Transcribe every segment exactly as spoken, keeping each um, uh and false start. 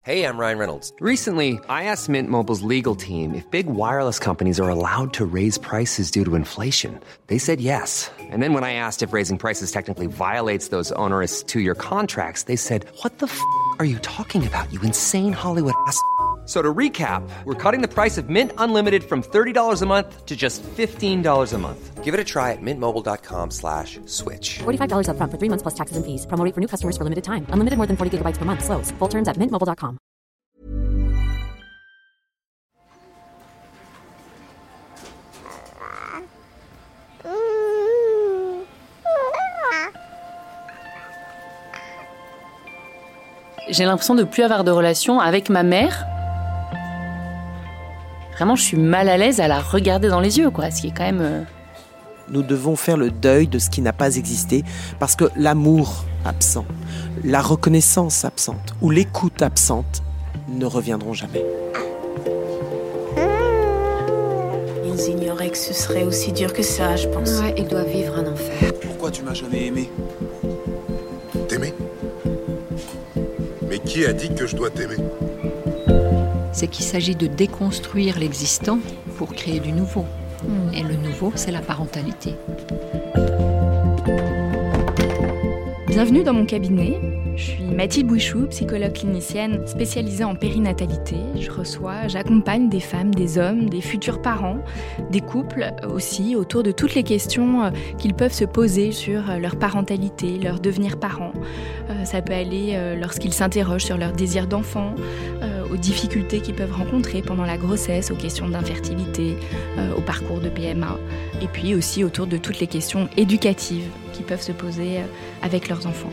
Hey, I'm Ryan Reynolds. Recently, I asked Mint Mobile's legal team if big wireless companies are allowed to raise prices due to inflation. They said yes. And then when I asked if raising prices technically violates those onerous two-year contracts, they said, what the f*** are you talking about, you insane Hollywood ass f- So to recap, we're cutting the price of Mint Unlimited from thirty dollars a month to just fifteen dollars a month. Give it a try at mintmobile.com slash switch. forty-five dollars up front for three months plus taxes and fees. Promo rate for new customers for limited time. Unlimited more than forty gigabytes per month. Slows full terms at mint mobile dot com. J'ai l'impression de plus avoir de relation avec ma mère. Vraiment, je suis mal à l'aise à la regarder dans les yeux, quoi. Ce qui est quand même... Euh... Nous devons faire le deuil de ce qui n'a pas existé parce que l'amour absent, la reconnaissance absente ou l'écoute absente ne reviendront jamais. Ils ignoraient que ce serait aussi dur que ça, je pense. Ouais, ils doivent vivre un enfer. Pourquoi tu m'as jamais aimé ? T'aimer ? Mais qui a dit que je dois t'aimer ? C'est qu'il s'agit de déconstruire l'existant pour créer du nouveau. Mmh. Et le nouveau, c'est la parentalité. Bienvenue dans mon cabinet. Je suis Mathilde Bouichou, psychologue clinicienne spécialisée en périnatalité. Je reçois, j'accompagne des femmes, des hommes, des futurs parents, des couples aussi, autour de toutes les questions qu'ils peuvent se poser sur leur parentalité, leur devenir parent. Ça peut aller lorsqu'ils s'interrogent sur leur désir d'enfant, aux difficultés qu'ils peuvent rencontrer pendant la grossesse, aux questions d'infertilité, au parcours de P M A, et puis aussi autour de toutes les questions éducatives qu'ils peuvent se poser avec leurs enfants.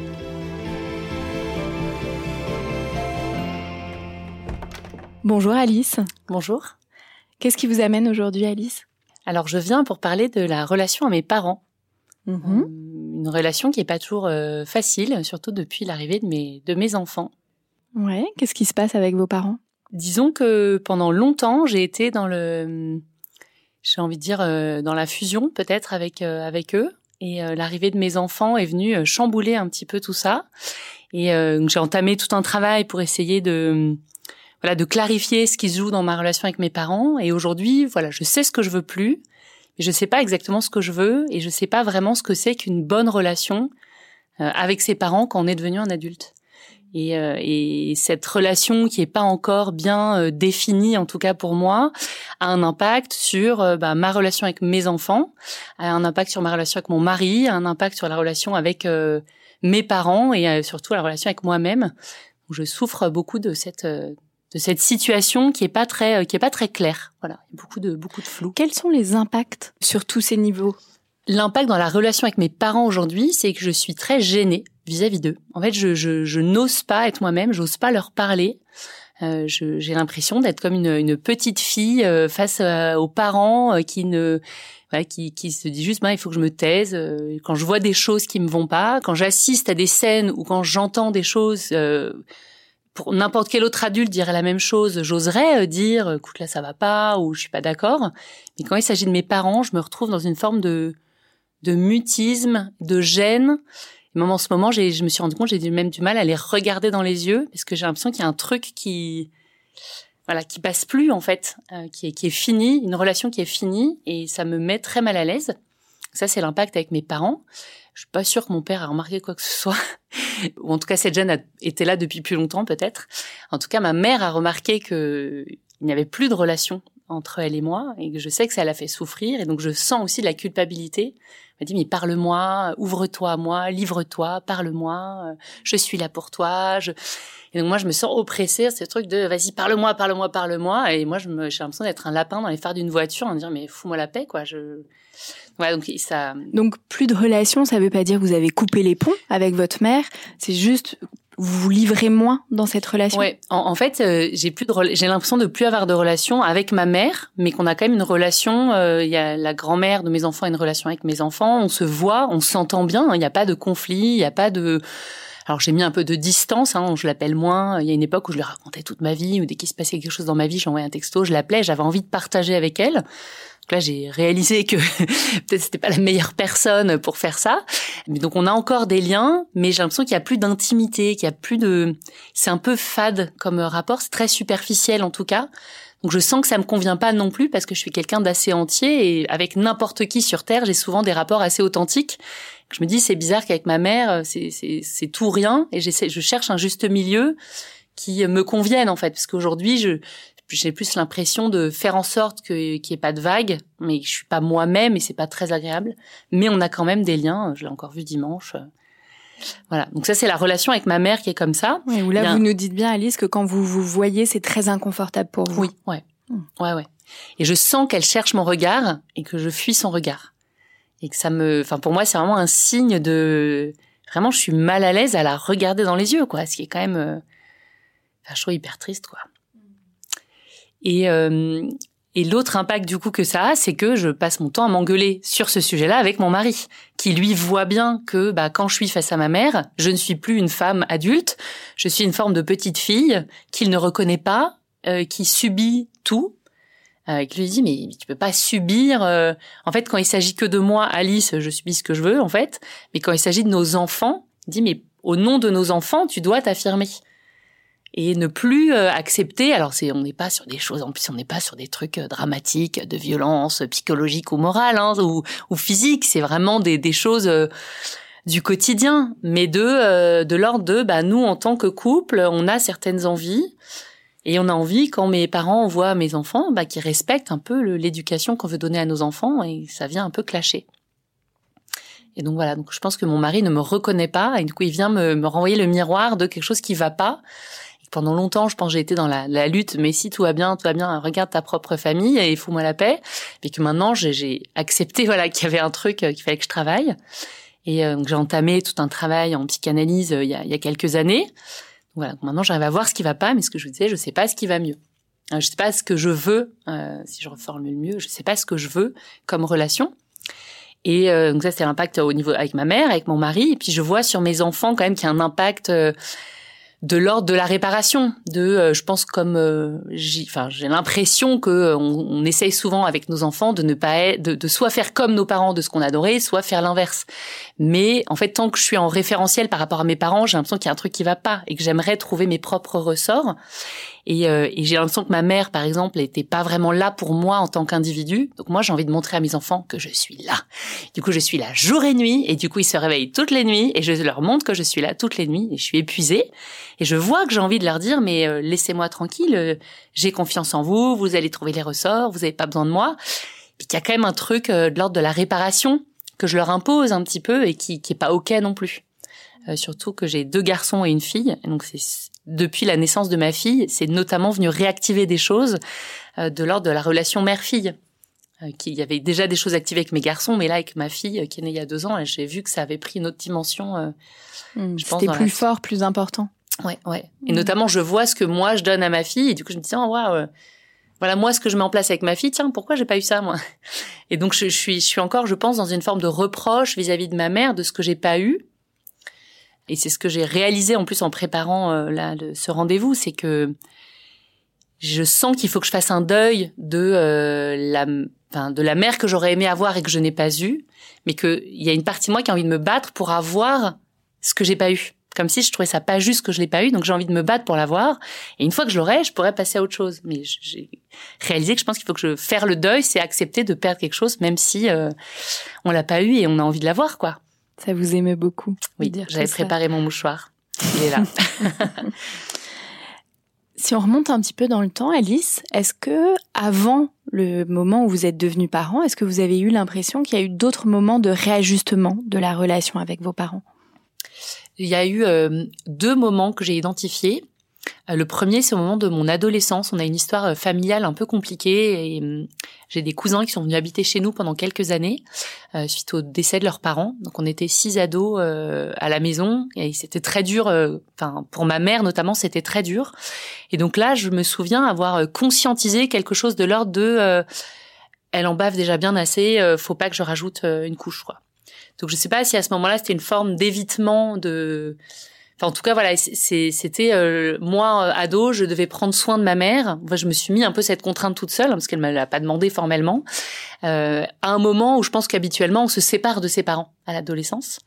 Bonjour Alice. Bonjour. Qu'est-ce qui vous amène aujourd'hui, Alice ? Alors, je viens pour parler de la relation à mes parents. Mmh. Une relation qui n'est pas toujours euh, facile, surtout depuis l'arrivée de mes, de mes enfants. Ouais, qu'est-ce qui se passe avec vos parents ? Disons que pendant longtemps, j'ai été dans le... J'ai envie de dire euh, dans la fusion, peut-être, avec, euh, avec eux. Et euh, l'arrivée de mes enfants est venue euh, chambouler un petit peu tout ça. Et euh, j'ai entamé tout un travail pour essayer de... Voilà, de clarifier ce qui se joue dans ma relation avec mes parents. Et aujourd'hui, voilà, je sais ce que je veux plus, mais je sais pas exactement ce que je veux, et je sais pas vraiment ce que c'est qu'une bonne relation euh, avec ses parents quand on est devenu un adulte. Et, euh, et cette relation qui est pas encore bien euh, définie, en tout cas pour moi, a un impact sur euh, bah, ma relation avec mes enfants, a un impact sur ma relation avec mon mari, a un impact sur la relation avec euh, mes parents et euh, surtout la relation avec moi-même. Donc, je souffre beaucoup de cette euh, de cette situation qui est pas très qui est pas très claire. Voilà, il y a beaucoup de beaucoup de flou. Quels sont les impacts sur tous ces niveaux ? L'impact dans la relation avec mes parents aujourd'hui, c'est que je suis très gênée vis-à-vis d'eux. En fait, je je je n'ose pas être moi-même, j'ose pas leur parler. Euh, je, j'ai l'impression d'être comme une une petite fille euh, face euh, aux parents euh, qui ne voilà, qui qui se dit juste bah il faut que je me taise euh, quand je vois des choses qui me vont pas, quand j'assiste à des scènes ou quand j'entends des choses euh, pour n'importe quel autre adulte dirait la même chose, j'oserais dire, écoute là ça va pas ou je suis pas d'accord. Mais quand il s'agit de mes parents, je me retrouve dans une forme de de mutisme, de gêne. Et même en ce moment, j'ai, je me suis rendu compte, j'ai même du mal à les regarder dans les yeux parce que j'ai l'impression qu'il y a un truc qui, voilà, qui passe plus en fait, euh, qui est qui est fini, une relation qui est finie et ça me met très mal à l'aise. Ça c'est l'impact avec mes parents. Je suis pas sûre que mon père a remarqué quoi que ce soit. Ou en tout cas, cette gêne a été là depuis plus longtemps, peut-être. En tout cas, ma mère a remarqué que il n'y avait plus de relation entre elle et moi, et que je sais que ça l'a fait souffrir, et donc je sens aussi de la culpabilité. Elle m'a dit, mais parle-moi, ouvre-toi à moi, livre-toi, parle-moi, je suis là pour toi. Je... Et donc moi, je me sens oppressée, ce truc de, vas-y, parle-moi, parle-moi, parle-moi, et moi, je me, j'ai l'impression d'être un lapin dans les phares d'une voiture, en me disant, mais fous-moi la paix, quoi, je... Ouais, donc ça... Donc plus de relation, ça veut pas dire que vous avez coupé les ponts avec votre mère, c'est juste vous vous livrez moins dans cette relation. Ouais, en, en fait, euh, j'ai plus de re... j'ai l'impression de plus avoir de relation avec ma mère, mais qu'on a quand même une relation. Il euh, y a la grand-mère de mes enfants a une relation avec mes enfants. On se voit, on s'entend bien. Il hein, n'y a pas de conflit, il y a pas de. Alors j'ai mis un peu de distance, hein, je l'appelle moins. Il y a une époque où je lui racontais toute ma vie, ou dès qu'il se passait quelque chose dans ma vie, j'envoyais un texto, je l'appelais, j'avais envie de partager avec elle. Donc là, j'ai réalisé que peut-être c'était pas la meilleure personne pour faire ça. Mais donc on a encore des liens, mais j'ai l'impression qu'il y a plus d'intimité, qu'il y a plus de... C'est un peu fade comme rapport, c'est très superficiel en tout cas. Donc je sens que ça me convient pas non plus parce que je suis quelqu'un d'assez entier et avec n'importe qui sur Terre, j'ai souvent des rapports assez authentiques. Je me dis c'est bizarre qu'avec ma mère, c'est c'est c'est tout rien et j'essaie je cherche un juste milieu qui me convienne en fait parce qu'aujourd'hui je j'ai plus l'impression de faire en sorte que qu'il y ait pas de vagues, mais je suis pas moi-même et c'est pas très agréable. Mais on a quand même des liens. Je l'ai encore vu dimanche. Voilà. Donc ça, c'est la relation avec ma mère qui est comme ça. Oui, où là, Bien... vous nous dites bien, Alice, que quand vous vous voyez, c'est très inconfortable pour vous. Oui, ouais. Mmh. Ouais, ouais. Et je sens qu'elle cherche mon regard et que je fuis son regard. Et que ça me, enfin, pour moi, c'est vraiment un signe de, vraiment, je suis mal à l'aise à la regarder dans les yeux, quoi. Ce qui est quand même, euh... enfin, je trouve hyper triste, quoi. Et, euh, et l'autre impact du coup que ça a, c'est que je passe mon temps à m'engueuler sur ce sujet-là avec mon mari, qui lui voit bien que bah quand je suis face à ma mère, je ne suis plus une femme adulte, je suis une forme de petite fille qu'il ne reconnaît pas, euh, qui subit tout. Euh, qui lui dit mais tu peux pas subir. Euh... En fait, quand il s'agit que de moi, Alice, je subis ce que je veux en fait. Mais quand il s'agit de nos enfants, il dit mais au nom de nos enfants, tu dois t'affirmer. Et ne plus euh, accepter. Alors c'est, on n'est pas sur des choses. En plus, on n'est pas sur des trucs euh, dramatiques, de violence psychologique ou morale, hein, ou, ou physique. C'est vraiment des, des choses euh, du quotidien, mais de euh, de l'ordre de, bah nous en tant que couple, on a certaines envies et on a envie quand mes parents voient mes enfants, bah qu'ils respectent un peu le, l'éducation qu'on veut donner à nos enfants et ça vient un peu clasher. Et donc voilà. Donc je pense que mon mari ne me reconnaît pas et du coup il vient me, me renvoyer le miroir de quelque chose qui va pas. Pendant longtemps, je pense que j'ai été dans la, la lutte, mais si tout va bien, tout va bien, regarde ta propre famille et fous-moi la paix. Et que maintenant, j'ai, j'ai accepté voilà qu'il y avait un truc euh, qu'il fallait que je travaille. Et euh, donc j'ai entamé tout un travail en psychanalyse euh, il y a, il y a quelques années. Donc, voilà, donc maintenant j'arrive à voir ce qui va pas, mais ce que je vous disais, je sais pas ce qui va mieux. Euh, je sais pas ce que je veux, euh, si je reformule mieux, je sais pas ce que je veux comme relation. Et euh, donc ça, c'est l'impact au niveau avec ma mère, avec mon mari. Et puis je vois sur mes enfants quand même qu'il y a un impact. Euh, de l'ordre de la réparation, de euh, je pense comme euh, j'ai enfin j'ai l'impression que euh, on, on essaye souvent avec nos enfants de ne pas être, de, de soit faire comme nos parents de ce qu'on adorait, soit faire l'inverse. Mais en fait tant que je suis en référentiel par rapport à mes parents, j'ai l'impression qu'il y a un truc qui va pas et que j'aimerais trouver mes propres ressorts. Et, euh, et j'ai l'impression que ma mère, par exemple, était pas vraiment là pour moi en tant qu'individu. Donc moi, j'ai envie de montrer à mes enfants que je suis là. Du coup, je suis là jour et nuit. Et du coup, ils se réveillent toutes les nuits. Et je leur montre que je suis là toutes les nuits. Et je suis épuisée. Et je vois que j'ai envie de leur dire, mais euh, laissez-moi tranquille. Euh, j'ai confiance en vous. Vous allez trouver les ressorts. Vous n'avez pas besoin de moi. Puis qu'il y a quand même un truc euh, de l'ordre de la réparation que je leur impose un petit peu et qui, qui est pas OK non plus. Euh, surtout que j'ai deux garçons et une fille. Et donc c'est depuis la naissance de ma fille, c'est notamment venu réactiver des choses euh, de l'ordre de la relation mère-fille. Euh, qu'il y avait déjà des choses activées avec mes garçons, mais là avec ma fille euh, qui est née il y a deux ans, là, j'ai vu que ça avait pris une autre dimension. Euh, mmh, je pense, c'était plus la... fort, plus important. Ouais, ouais. Et mmh. notamment, je vois ce que moi je donne à ma fille, et du coup je me dis tiens, waouh. Euh, voilà moi ce que je mets en place avec ma fille. Tiens, pourquoi j'ai pas eu ça moi? Et donc je, je suis, je suis encore, je pense, dans une forme de reproche vis-à-vis de ma mère de ce que j'ai pas eu. Et c'est ce que j'ai réalisé en plus en préparant euh, là le, ce rendez-vous, c'est que je sens qu'il faut que je fasse un deuil de euh, la, enfin de la mère que j'aurais aimé avoir et que je n'ai pas eue, mais que il y a une partie de moi qui a envie de me battre pour avoir ce que j'ai pas eu. Comme si je trouvais ça pas juste que je l'ai pas eu, donc j'ai envie de me battre pour l'avoir. Et une fois que je l'aurai, je pourrais passer à autre chose. Mais j'ai réalisé que je pense qu'il faut que je faire le deuil, c'est accepter de perdre quelque chose, même si euh, on l'a pas eu et on a envie de l'avoir, quoi. Ça vous émeut beaucoup. Oui, j'avais préparé mon mouchoir. Il est là. Si on remonte un petit peu dans le temps, Alice, est-ce que avant le moment où vous êtes devenus parents, est-ce que vous avez eu l'impression qu'il y a eu d'autres moments de réajustement de la relation avec vos parents? Il y a eu euh, deux moments que j'ai identifiés. Euh, le premier, c'est au moment de mon adolescence. On a une histoire familiale un peu compliquée et euh, j'ai des cousins qui sont venus habiter chez nous pendant quelques années euh, suite au décès de leurs parents. Donc on était six ados euh, à la maison et c'était très dur. Enfin euh, pour ma mère notamment, c'était très dur. Et donc là, je me souviens avoir conscientisé quelque chose de l'ordre de euh, elle en bave déjà bien assez. Euh, faut pas que je rajoute euh, une couche, quoi. Donc je sais pas si à ce moment-là c'était une forme d'évitement de Enfin, en tout cas, voilà, c'est, c'était euh, moi euh, ado, je devais prendre soin de ma mère. Enfin, je me suis mis un peu cette contrainte toute seule, hein, parce qu'elle me l'a pas demandé formellement. Euh, à un moment où je pense qu'habituellement on se sépare de ses parents à l'adolescence.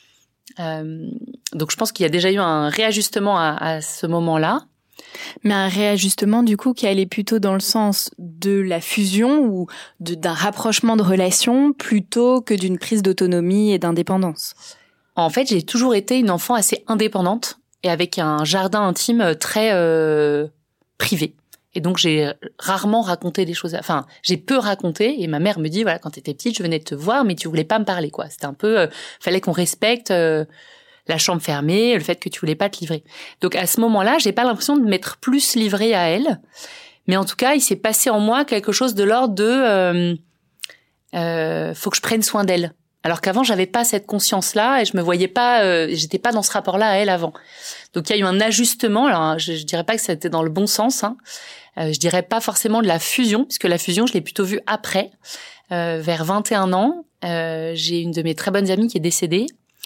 Euh, donc, je pense qu'il y a déjà eu un réajustement à, à ce moment-là. Mais un réajustement, du coup, qui allait plutôt dans le sens de la fusion ou de, d'un rapprochement de relations plutôt que d'une prise d'autonomie et d'indépendance. En fait, j'ai toujours été une enfant assez indépendante et avec un jardin intime très euh, privé. Et donc, j'ai rarement raconté des choses... À... Enfin, j'ai peu raconté et ma mère me dit, voilà, quand t'étais petite, je venais te voir, mais tu voulais pas me parler, quoi. C'était un peu... Euh, fallait qu'on respecte euh, la chambre fermée, le fait que tu voulais pas te livrer. Donc, à ce moment-là, j'ai pas l'impression de m'être plus livrée à elle. Mais en tout cas, il s'est passé en moi quelque chose de l'ordre de... Euh, euh, faut que je prenne soin d'elle. Alors qu'avant, j'avais pas cette conscience-là et je me voyais pas, euh, j'étais pas dans ce rapport-là à elle avant. Donc il y a eu un ajustement. Alors je, je dirais pas que c'était dans le bon sens. Hein. Euh, je dirais pas forcément de la fusion, puisque la fusion, je l'ai plutôt vue après, euh, vers vingt et un ans. Euh, j'ai une de mes très bonnes amies qui est décédée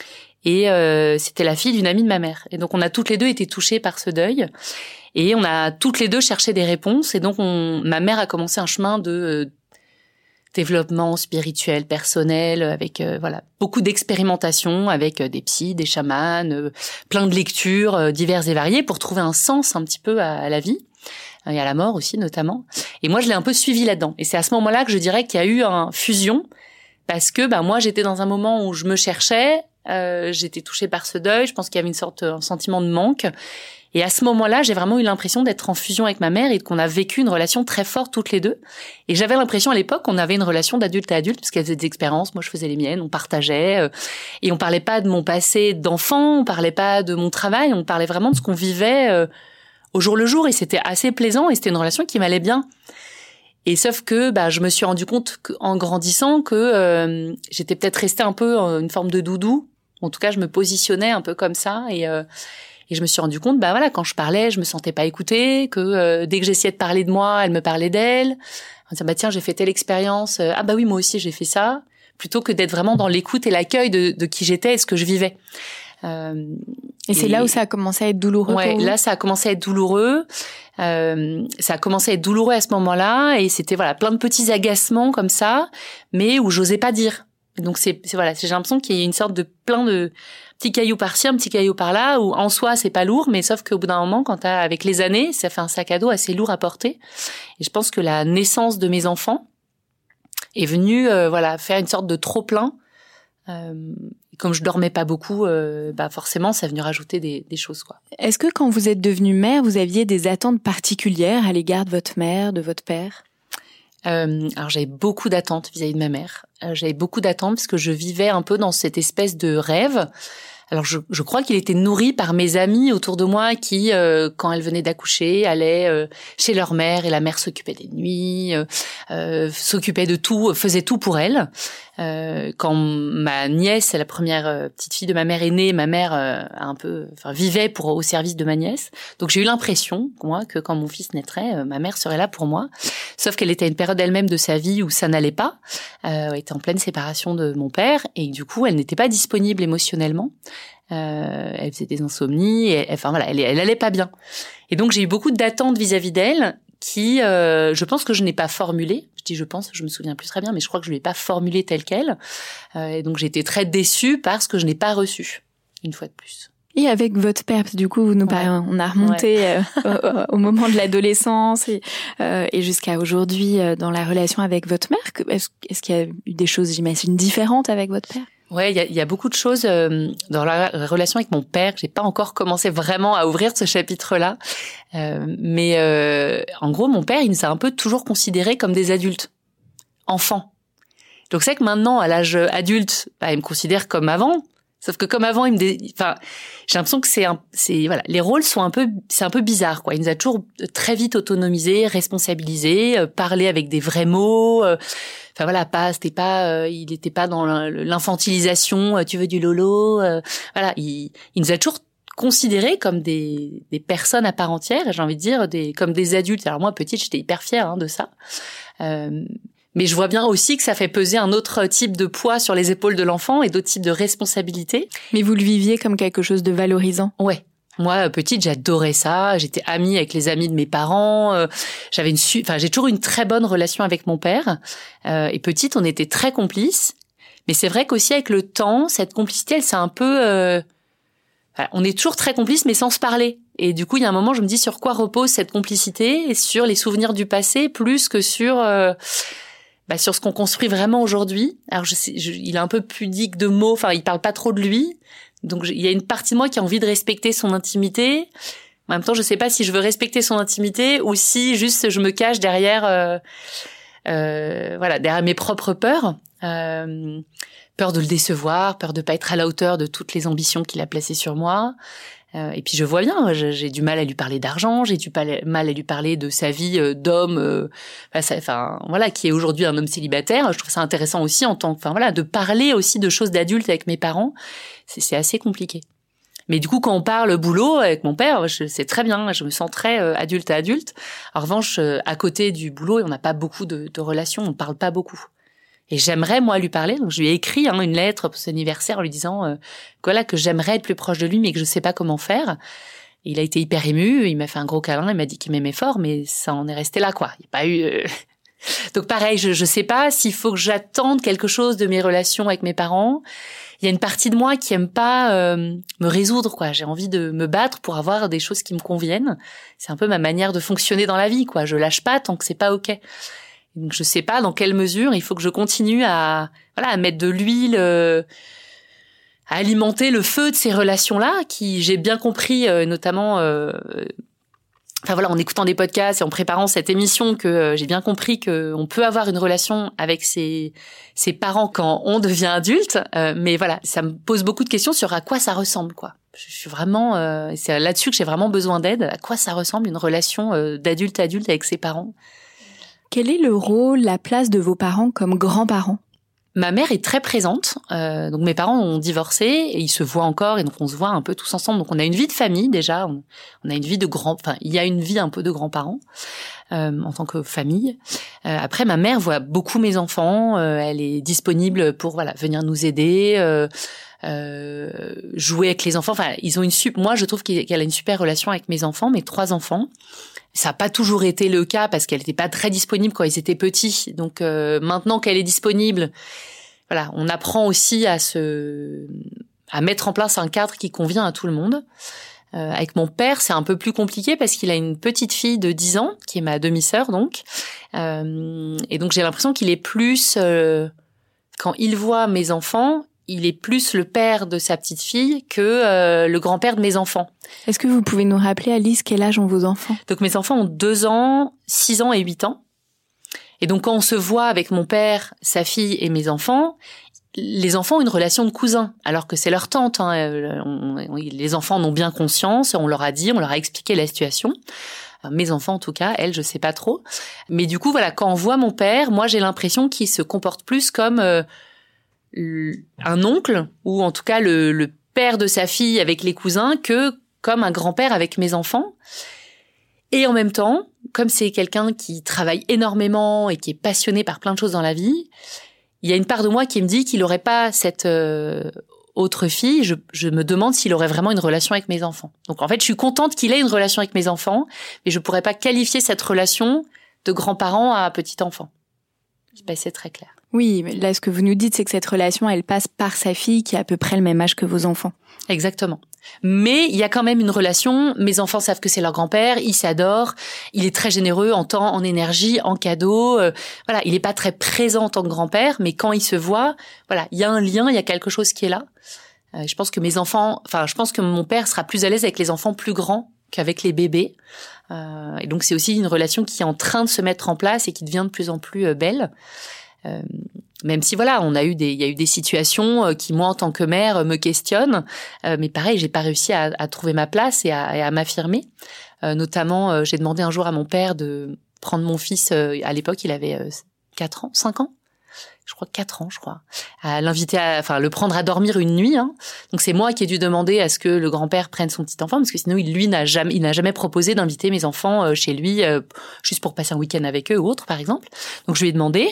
et euh, c'était la fille d'une amie de ma mère. Et donc on a toutes les deux été touchées par ce deuil et on a toutes les deux cherché des réponses. Et donc on, ma mère a commencé un chemin de euh, développement spirituel, personnel, avec euh, voilà beaucoup d'expérimentation avec euh, des psys, des chamans, euh, plein de lectures euh, diverses et variées pour trouver un sens un petit peu à, à la vie euh, et à la mort aussi notamment. Et moi, je l'ai un peu suivi là-dedans. Et c'est à ce moment-là que je dirais qu'il y a eu une fusion parce que bah moi, j'étais dans un moment où je me cherchais, euh, j'étais touchée par ce deuil. Je pense qu'il y avait une sorte un sentiment de manque. Et à ce moment-là, j'ai vraiment eu l'impression d'être en fusion avec ma mère et qu'on a vécu une relation très forte toutes les deux. Et j'avais l'impression à l'époque qu'on avait une relation d'adulte à adulte parce qu'elle faisait des expériences, moi je faisais les miennes, on partageait. Euh, et on parlait pas de mon passé d'enfant, on parlait pas de mon travail, on parlait vraiment de ce qu'on vivait euh, au jour le jour. Et c'était assez plaisant et c'était une relation qui m'allait bien. Et sauf que bah, je me suis rendu compte en grandissant que euh, j'étais peut-être restée un peu euh, une forme de doudou. En tout cas, je me positionnais un peu comme ça et... Euh, Et je me suis rendu compte, bah voilà, quand je parlais, je me sentais pas écoutée, que euh, dès que j'essayais de parler de moi, elle me parlait d'elle. On disait, bah tiens, j'ai fait telle expérience, euh, ah bah oui, moi aussi j'ai fait ça, plutôt que d'être vraiment dans l'écoute et l'accueil de, de qui j'étais et ce que je vivais. Euh, et c'est et, là où ça a commencé à être douloureux. Ouais, pour vous. Là ça a commencé à être douloureux. Euh, ça a commencé à être douloureux à ce moment-là, et c'était voilà plein de petits agacements comme ça, mais où j'osais pas dire. Donc c'est, c'est voilà, j'ai l'impression qu'il y a une sorte de plein de petits cailloux par-ci, un petit caillou par-là, où en soi c'est pas lourd, mais sauf qu'au bout d'un moment, quand t'as, avec les années, ça fait un sac à dos assez lourd à porter. Et je pense que la naissance de mes enfants est venue, euh, voilà, faire une sorte de trop-plein. Euh, et comme je dormais pas beaucoup, euh, bah forcément, ça est venu rajouter des, des choses, quoi. Est-ce que quand vous êtes devenue mère, vous aviez des attentes particulières à l'égard de votre mère, de votre père ? Euh, alors j'avais beaucoup d'attentes vis-à-vis de ma mère. Euh, j'avais beaucoup d'attentes parce que je vivais un peu dans cette espèce de rêve. Alors je, je crois qu'il était nourri par mes amis autour de moi qui, euh, quand elles venaient d'accoucher, allaient euh, chez leur mère et la mère s'occupait des nuits, euh, euh, s'occupait de tout, faisait tout pour elle. Euh, quand ma nièce, la première euh, petite fille de ma mère est née, ma mère euh, a un peu, enfin vivait pour au service de ma nièce. Donc j'ai eu l'impression, moi, que quand mon fils naîtrait, euh, ma mère serait là pour moi. Sauf qu'elle était à une période elle-même de sa vie où ça n'allait pas. Euh, elle était en pleine séparation de mon père et du coup, elle n'était pas disponible émotionnellement. Euh, elle faisait des insomnies, et, enfin voilà, elle, elle allait pas bien. Et donc j'ai eu beaucoup d'attentes vis-à-vis d'elle qui, euh, je pense que je n'ai pas formulé. Je dis je pense, je me souviens plus très bien, mais je crois que je ne l'ai pas formulé telle qu'elle. Euh, et donc j'ai été très déçue parce que je n'ai pas reçu, une fois de plus. Et avec votre père, du coup, vous nous parlez, ouais. on a remonté ouais. euh, au, au moment de l'adolescence et, euh, et jusqu'à aujourd'hui euh, dans la relation avec votre mère. Est-ce, est-ce qu'il y a eu des choses, j'imagine, différentes avec votre père ? Ouais, il y a, y a beaucoup de choses euh, dans la relation avec mon père. J'ai pas encore commencé vraiment à ouvrir ce chapitre-là, euh, mais euh, en gros, mon père, il nous a un peu toujours considérés comme des adultes, enfants. Donc c'est que maintenant, à l'âge adulte, bah, il me considère comme avant. Sauf que comme avant, il me, dé... enfin, j'ai l'impression que c'est un, c'est voilà, les rôles sont un peu, c'est un peu bizarre, quoi. Il nous a toujours très vite autonomisés, responsabilisés, euh, parlé avec des vrais mots. Euh, Enfin voilà, pas, c'était pas, euh, il n'était pas dans l'infantilisation. Euh, tu veux du lolo, euh, voilà. Il, il nous a toujours considérés comme des, des personnes à part entière. J'ai envie de dire des, comme des adultes. Alors moi, petite, j'étais hyper fière hein, de ça. Euh, Mais je vois bien aussi que ça fait peser un autre type de poids sur les épaules de l'enfant et d'autres types de responsabilités. Mais vous le viviez comme quelque chose de valorisant. Ouais. Moi, petite, j'adorais ça. J'étais amie avec les amis de mes parents. Euh, j'avais une, su- enfin, j'ai toujours une très bonne relation avec mon père. Euh, et petite, on était très complices. Mais c'est vrai qu'aussi avec le temps, cette complicité, elle s'est un peu, euh... enfin, on est toujours très complices, mais sans se parler. Et du coup, il y a un moment, je me dis sur quoi repose cette complicité, et sur les souvenirs du passé, plus que sur, euh... bah, sur ce qu'on construit vraiment aujourd'hui. Alors, je sais, je... il est un peu pudique de mots. Enfin, il parle pas trop de lui. Donc, il y a une partie de moi qui a envie de respecter son intimité. En même temps, je sais pas si je veux respecter son intimité ou si juste je me cache derrière, euh, euh, voilà, derrière mes propres peurs. Euh, peur de le décevoir, peur de pas être à la hauteur de toutes les ambitions qu'il a placées sur moi. Euh, et puis je vois bien, j'ai du mal à lui parler d'argent, j'ai du mal à lui parler de sa vie d'homme, euh, enfin, enfin voilà, qui est aujourd'hui un homme célibataire. Je trouve ça intéressant aussi en tant que, enfin voilà, de parler aussi de choses d'adultes avec mes parents. C'est, c'est assez compliqué. Mais du coup, quand on parle boulot avec mon père, je, c'est très bien, je me sens très euh, adulte à adulte. En revanche, euh, à côté du boulot, on n'a pas beaucoup de, de relations, on parle pas beaucoup. Et j'aimerais, moi, lui parler. Donc, je lui ai écrit hein, une lettre pour son anniversaire en lui disant euh, voilà, que j'aimerais être plus proche de lui, mais que je sais pas comment faire. Et il a été hyper ému. Il m'a fait un gros câlin. Il m'a dit qu'il m'aimait fort, mais ça en est resté là, quoi. Il n'y a pas eu... Euh... Donc, pareil, je je sais pas s'il faut que j'attende quelque chose de mes relations avec mes parents. Il y a une partie de moi qui aime pas euh, me résoudre, quoi. J'ai envie de me battre pour avoir des choses qui me conviennent. C'est un peu ma manière de fonctionner dans la vie, quoi. Je lâche pas tant que c'est pas OK. Donc je sais pas dans quelle mesure il faut que je continue à voilà à mettre de l'huile, euh, à alimenter le feu de ces relations-là qui j'ai bien compris euh, notamment euh, enfin voilà en écoutant des podcasts et en préparant cette émission que euh, j'ai bien compris que on peut avoir une relation avec ses ses parents quand on devient adulte, euh, mais voilà ça me pose beaucoup de questions sur à quoi ça ressemble quoi. Je suis vraiment euh, c'est là-dessus que j'ai vraiment besoin d'aide. À quoi ça ressemble une relation euh, d'adulte à adulte avec ses parents? Quel est le rôle, la place de vos parents comme grands-parents? Ma mère est très présente. Euh, donc mes parents ont divorcé et ils se voient encore et donc on se voit un peu tous ensemble. Donc on a une vie de famille déjà. On, on a une vie de grands. Enfin, il y a une vie un peu de grands-parents euh, en tant que famille. Euh, après, ma mère voit beaucoup mes enfants. Euh, elle est disponible pour voilà venir nous aider. Euh, Euh, jouer avec les enfants. Enfin, ils ont une super. Moi, je trouve qu'elle a une super relation avec mes enfants, mes trois enfants. Ça n'a pas toujours été le cas parce qu'elle n'était pas très disponible quand ils étaient petits. Donc euh, maintenant qu'elle est disponible, voilà, on apprend aussi à se, à mettre en place un cadre qui convient à tout le monde. Euh, avec mon père, c'est un peu plus compliqué parce qu'il a une petite fille de dix ans qui est ma demi-sœur donc, euh, et donc j'ai l'impression qu'il est plus euh, quand il voit mes enfants. Il est plus le père de sa petite fille que euh, le grand-père de mes enfants. Est-ce que vous pouvez nous rappeler, Alice, quel âge ont vos enfants? Donc mes enfants ont deux ans, six ans et huit ans. Et donc quand on se voit avec mon père, sa fille et mes enfants, les enfants ont une relation de cousin, alors que c'est leur tante. Hein. On, on, les enfants en ont bien conscience, on leur a dit, on leur a expliqué la situation. Mes enfants, en tout cas, elles, je sais pas trop. Mais du coup, voilà, quand on voit mon père, moi j'ai l'impression qu'il se comporte plus comme... Euh, un oncle, ou en tout cas le, le père de sa fille avec les cousins, que comme un grand-père avec mes enfants. Et en même temps, comme c'est quelqu'un qui travaille énormément et qui est passionné par plein de choses dans la vie, il y a une part de moi qui me dit qu'il n'aurait pas cette euh, autre fille. Je, je me demande s'il aurait vraiment une relation avec mes enfants. Donc en fait, je suis contente qu'il ait une relation avec mes enfants, mais je pourrais pas qualifier cette relation de grand-parent à petit-enfant. Je sais pas si c'est très clair. Oui, mais là, ce que vous nous dites, c'est que cette relation, elle passe par sa fille qui a à peu près le même âge que vos enfants. Exactement. Mais il y a quand même une relation. Mes enfants savent que c'est leur grand-père, ils s'adorent, il est très généreux en temps, en énergie, en cadeaux. Euh, voilà, il est pas très présent en tant que grand-père, mais quand ils se voient, voilà, il y a un lien, il y a quelque chose qui est là. Euh, je pense que mes enfants, enfin, je pense que mon père sera plus à l'aise avec les enfants plus grands qu'avec les bébés. Euh, et donc c'est aussi une relation qui est en train de se mettre en place et qui devient de plus en plus euh, belle. Euh, même si voilà, on a eu des, il y a eu des situations euh, qui moi en tant que mère euh, me questionnent, euh, mais pareil, j'ai pas réussi à, à trouver ma place et à, et à m'affirmer. Euh, notamment, euh, j'ai demandé un jour à mon père de prendre mon fils. Euh, à l'époque, il avait euh, quatre ans, cinq ans, je crois quatre ans, je crois, à l'inviter, à, enfin le prendre à dormir une nuit. Hein. Donc c'est moi qui ai dû demander à ce que le grand-père prenne son petit enfant, parce que sinon il lui n'a jamais, il n'a jamais proposé d'inviter mes enfants euh, chez lui, euh, juste pour passer un week-end avec eux ou autre, par exemple. Donc je lui ai demandé.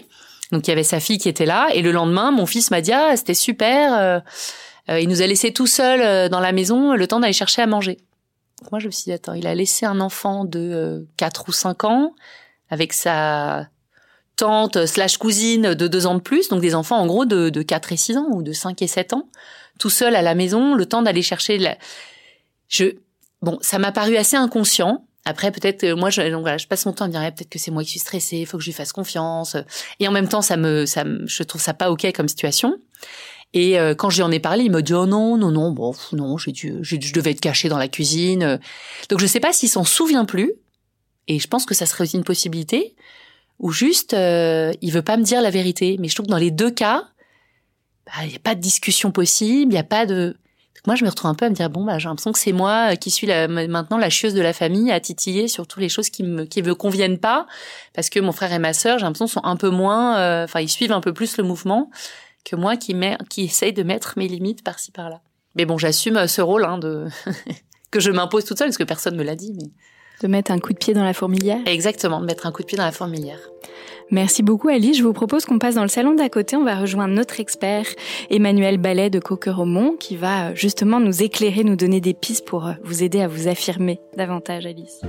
Donc, il y avait sa fille qui était là. Et le lendemain, mon fils m'a dit « Ah, c'était super. Euh, euh, il nous a laissés tout seuls euh, dans la maison le temps d'aller chercher à manger. » Donc, moi, je me suis dit « Attends, il a laissé un enfant de euh, quatre ou cinq ans avec sa tante slash cousine de deux ans de plus. Donc, des enfants, en gros, de, de quatre et six ans ou de cinq et sept ans. Tout seul à la maison, le temps d'aller chercher... La... Je... Bon, ça m'a paru assez inconscient. Après, peut-être, euh, moi, je, donc voilà, je passe mon temps à me dire, eh, peut-être que c'est moi qui suis stressée, il faut que je lui fasse confiance. Et en même temps, ça me, ça me, je trouve ça pas ok comme situation. Et euh, quand je lui en ai parlé, il m'a dit, oh non, non, non, bon, non, j'ai dû, j'ai, je devais être cachée dans la cuisine. Donc, je sais pas s'il s'en souvient plus. Et je pense que ça serait aussi une possibilité. Ou juste, euh, il veut pas me dire la vérité. Mais je trouve que dans les deux cas, bah, il y a pas de discussion possible, il y a pas de... Moi, je me retrouve un peu à me dire, bon, bah, j'ai l'impression que c'est moi qui suis la, maintenant la chieuse de la famille à titiller sur toutes les choses qui me, qui me conviennent pas. Parce que mon frère et ma sœur, j'ai l'impression, sont un peu moins, euh, enfin, ils suivent un peu plus le mouvement que moi qui met, qui essaye de mettre mes limites par-ci, par-là. Mais bon, j'assume ce rôle, hein, de, que je m'impose toute seule parce que personne me l'a dit, mais. De mettre un coup de pied dans la fourmilière. Exactement, de mettre un coup de pied dans la fourmilière. Merci beaucoup Alice. Je vous propose qu'on passe dans le salon d'à côté. On va rejoindre notre expert Emmanuel Ballet de Cauquer-Aumont qui va justement nous éclairer, nous donner des pistes pour vous aider à vous affirmer davantage, Alice.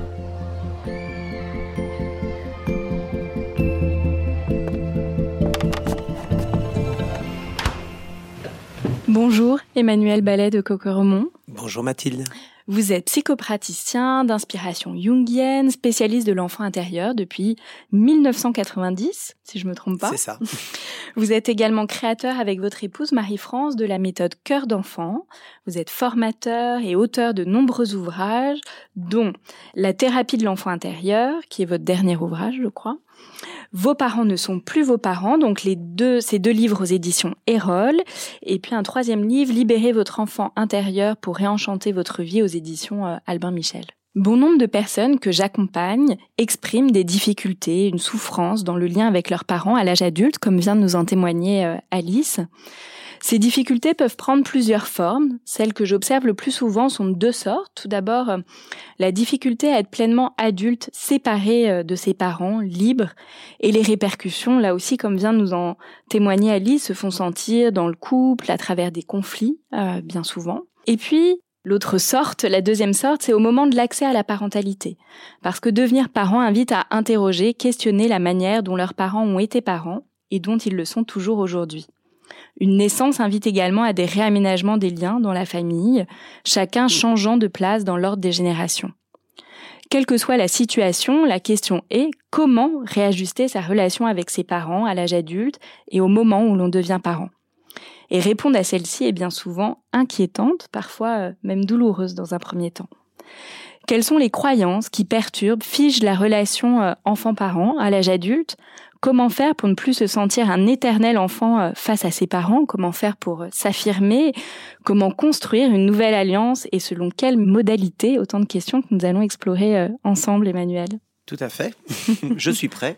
Bonjour Emmanuel Ballet de Cauquer-Aumont. Bonjour Mathilde. Vous êtes psychopraticien d'inspiration jungienne, spécialiste de l'enfant intérieur depuis dix-neuf cent quatre-vingt-dix, si je me trompe pas. C'est ça. Vous êtes également créateur avec votre épouse Marie-France de la méthode Cœur d'enfant. Vous êtes formateur et auteur de nombreux ouvrages, dont La thérapie de l'enfant intérieur, qui est votre dernier ouvrage, je crois. Vos parents ne sont plus vos parents, donc les deux, ces deux livres aux éditions Erol. Et puis un troisième livre, Libérez votre enfant intérieur pour réenchanter votre vie aux éditions euh, Albin Michel. Bon nombre de personnes que j'accompagne expriment des difficultés, une souffrance dans le lien avec leurs parents à l'âge adulte, comme vient de nous en témoigner euh, Alice. Ces difficultés peuvent prendre plusieurs formes. Celles que j'observe le plus souvent sont de deux sortes. Tout d'abord, euh, la difficulté à être pleinement adulte, séparé euh, de ses parents, libre. Et les répercussions, là aussi, comme vient de nous en témoigner Alice, se font sentir dans le couple, à travers des conflits, euh, bien souvent. Et puis, l'autre sorte, la deuxième sorte, c'est au moment de l'accès à la parentalité. Parce que devenir parent invite à interroger, questionner la manière dont leurs parents ont été parents et dont ils le sont toujours aujourd'hui. Une naissance invite également à des réaménagements des liens dans la famille, chacun changeant de place dans l'ordre des générations. Quelle que soit la situation, la question est comment réajuster sa relation avec ses parents à l'âge adulte et au moment où l'on devient parent. Et répondre à celle-ci est bien souvent inquiétante, parfois même douloureuse dans un premier temps. Quelles sont les croyances qui perturbent, figent la relation enfant-parent à l'âge adulte ? Comment faire pour ne plus se sentir un éternel enfant face à ses parents ? Comment faire pour s'affirmer ? Comment construire une nouvelle alliance ? Et selon quelles modalités ? Autant de questions que nous allons explorer ensemble, Emmanuel. Tout à fait. Je suis prêt.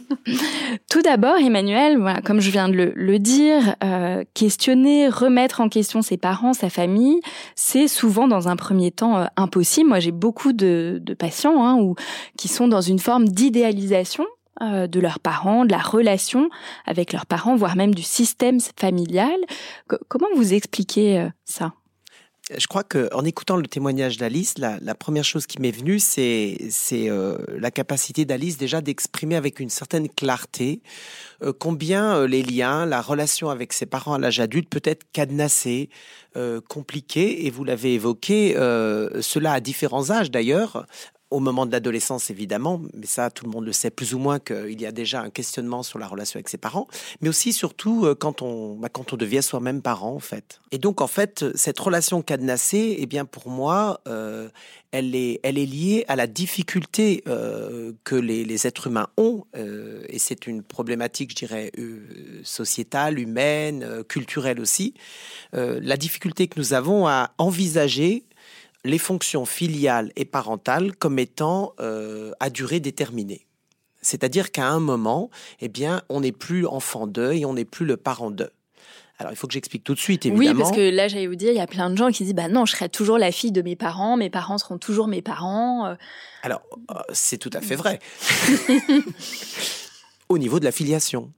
Tout d'abord, Emmanuel, voilà, comme je viens de le, le dire, euh, questionner, remettre en question ses parents, sa famille, c'est souvent dans un premier temps euh, impossible. Moi, j'ai beaucoup de, de patients hein, où, qui sont dans une forme d'idéalisation euh, de leurs parents, de la relation avec leurs parents, voire même du système familial. C- comment vous expliquez euh, ça ? Je crois qu'en écoutant le témoignage d'Alice, la, la première chose qui m'est venue, c'est, c'est euh, la capacité d'Alice déjà d'exprimer avec une certaine clarté euh, combien euh, les liens, la relation avec ses parents à l'âge adulte peut être cadenassée, euh, compliquée, et vous l'avez évoqué, euh, cela à différents âges d'ailleurs. Au moment de l'adolescence, évidemment, mais ça, tout le monde le sait plus ou moins qu'il y a déjà un questionnement sur la relation avec ses parents, mais aussi, surtout, quand on, bah, quand on devient soi-même parent, en fait. Et donc, en fait, cette relation cadenassée, eh bien, pour moi, euh, elle est, elle est liée à la difficulté euh, que les, les êtres humains ont, euh, et c'est une problématique, je dirais, euh, sociétale, humaine, euh, culturelle aussi, euh, la difficulté que nous avons à envisager les fonctions filiales et parentales comme étant euh, à durée déterminée. C'est-à-dire qu'à un moment, eh bien, on n'est plus enfant d'eux et on n'est plus le parent d'eux. Alors, il faut que j'explique tout de suite, évidemment. Oui, parce que là, j'allais vous dire, il y a plein de gens qui disent « bah non, je serai toujours la fille de mes parents, mes parents seront toujours mes parents. » Alors, euh, c'est tout à fait vrai. Au niveau de la filiation.